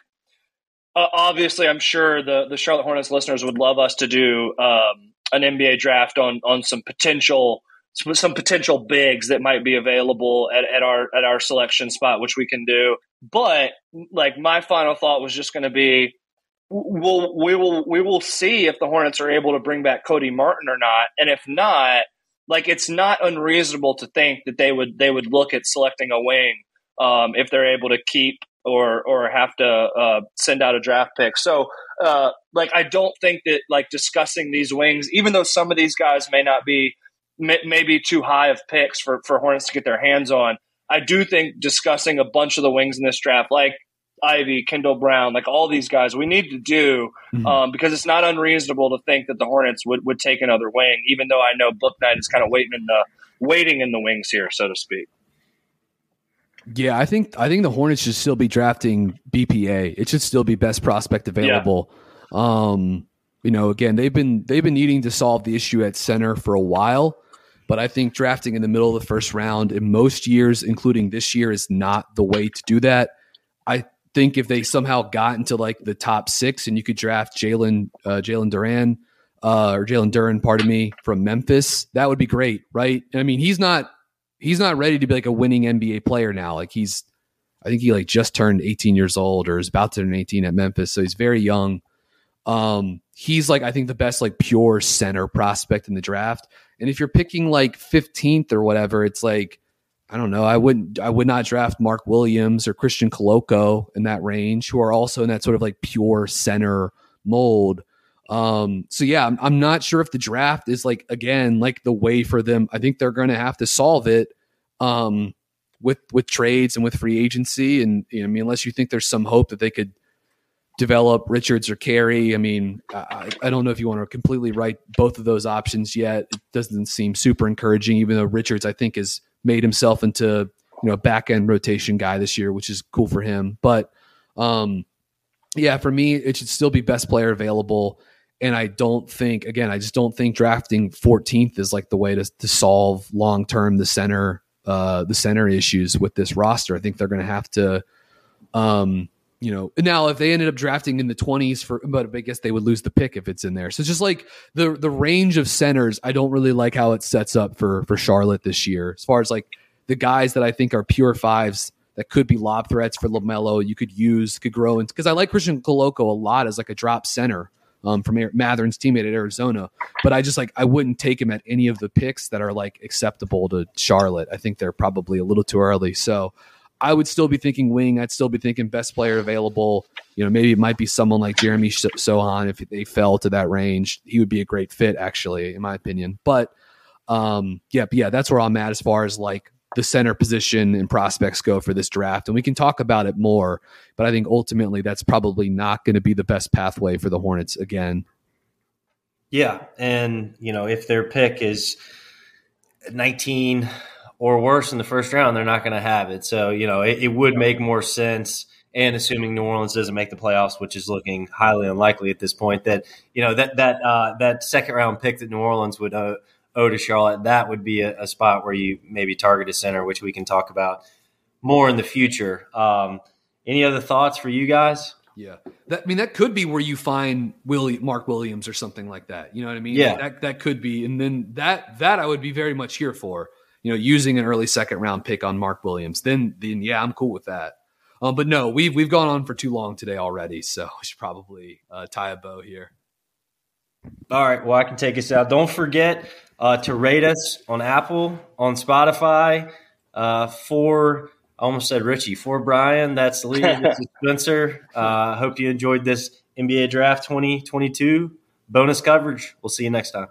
uh, obviously I'm sure the, the Charlotte Hornets listeners would love us to do um, an N B A draft on on some potential some potential bigs that might be available at, at our at our selection spot, which we can do. But like my final thought was just going to be, we'll we will we will see if the Hornets are able to bring back Cody Martin or not, and if not, like it's not unreasonable to think that they would they would look at selecting a wing um, if they're able to keep or or have to uh, send out a draft pick. So, uh, like, I don't think that, like, discussing these wings, even though some of these guys may not be may, may be too high of picks for, for Hornets to get their hands on, I do think discussing a bunch of the wings in this draft, like Ivy, Kendall Brown, like all these guys, we need to do mm-hmm. um, because it's not unreasonable to think that the Hornets would, would take another wing, even though I know Bouknight is kind of waiting in the waiting in the wings here, so to speak. Yeah, I think I think the Hornets should still be drafting B P A. It should still be best prospect available. Yeah. Um, you know, again, they've been they've been needing to solve the issue at center for a while, but I think drafting in the middle of the first round in most years, including this year, is not the way to do that. I think if they somehow got into like the top six and you could draft Jalen uh, Jalen Duran uh, or Jalen Duran, pardon me, from Memphis, that would be great, right? I mean, he's not. He's not ready to be like a winning N B A player now. Like he's, I think he like just turned eighteen years old or is about to turn eighteen at Memphis. So he's very young. Um, he's like, I think the best like pure center prospect in the draft. And if you're picking like fifteenth or whatever, it's like, I don't know. I wouldn't, I would not draft Mark Williams or Christian Koloko in that range, who are also in that sort of like pure center mold. Um, so yeah, I'm, I'm not sure if the draft is like, again, like the way for them. I think they're going to have to solve it, um, with, with trades and with free agency. And, you know, I mean, unless you think there's some hope that they could develop Richards or Carey. I mean, I, I don't know if you want to completely write both of those options yet. It doesn't seem super encouraging, even though Richards, I think, has made himself into, you know, a back end rotation guy this year, which is cool for him. But, um, yeah, for me, it should still be best player available. And I don't think, again, I just don't think drafting fourteenth is like the way to, to solve long-term the center, uh, the center issues with this roster. I think they're going to have to, um, you know, now if they ended up drafting in the twenties for, but I guess they would lose the pick if it's in there. So it's just like the, the range of centers, I don't really like how it sets up for, for Charlotte this year. As far as like the guys that I think are pure fives that could be lob threats for LaMelo. You could use, could grow. Because I like Christian Koloko a lot as like a drop center um, from Matherin's teammate at Arizona. But I just like, I wouldn't take him at any of the picks that are like acceptable to Charlotte. I think they're probably a little too early. So I would still be thinking wing. I'd still be thinking best player available. You know, maybe it might be someone like Jeremy Sohan if they fell to that range. He would be a great fit, actually, in my opinion. But um, yeah, but yeah, that's where I'm at as far as like the center position and prospects go for this draft. And we can talk about it more, but I think ultimately that's probably not going to be the best pathway for the Hornets again. Yeah, and you know, if their pick is nineteen or worse in the first round, they're not going to have it. So, you know, it, it would make more sense. And assuming New Orleans doesn't make the playoffs, which is looking highly unlikely at this point, that, you know, that that uh, that second round pick that New Orleans would uh, owe to Charlotte, that would be a, a spot where you maybe target a center, which we can talk about more in the future. Um, any other thoughts for you guys? Yeah, that, I mean, that could be where you find Willie, Mark Williams or something like that. You know what I mean? Yeah, that that could be, and then that that I would be very much here for. You know, using an early second round pick on Mark Williams, then then yeah, I'm cool with that. Um, but no, we've we've gone on for too long today already, so we should probably uh, tie a bow here. All right, well, I can take us out. Don't forget uh, to rate us on Apple, on Spotify. Uh, for I almost said Richie, for Brian, that's Lee, this is Spencer. I uh, hope you enjoyed this N B A Draft twenty twenty-two bonus coverage. We'll see you next time.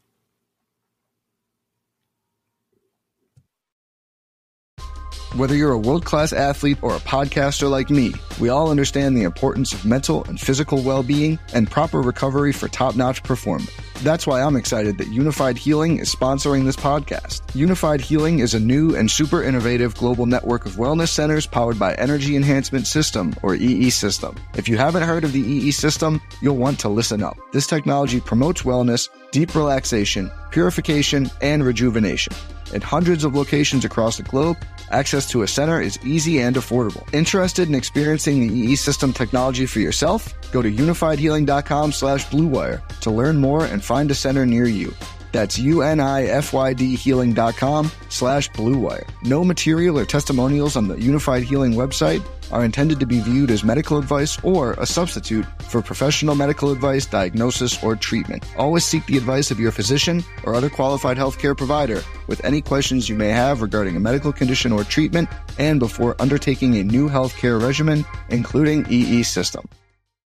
Whether you're a world-class athlete or a podcaster like me, we all understand the importance of mental and physical well-being and proper recovery for top-notch performance. That's why I'm excited that Unified Healing is sponsoring this podcast. Unified Healing is a new and super innovative global network of wellness centers powered by Energy Enhancement System, or E E System. If you haven't heard of the E E System, you'll want to listen up. This technology promotes wellness, deep relaxation, purification, and rejuvenation. At hundreds of locations across the globe, access to a center is easy and affordable. Interested in experiencing the E E System technology for yourself? Go to unified healing dot com slash blue wire to learn more and find a center near you. That's U-N-I-F-Y-D healing dot com slash blue wire. No material or testimonials on the Unified Healing website are intended to be viewed as medical advice or a substitute for professional medical advice, diagnosis, or treatment. Always seek the advice of your physician or other qualified healthcare provider with any questions you may have regarding a medical condition or treatment and before undertaking a new healthcare regimen, including E E System.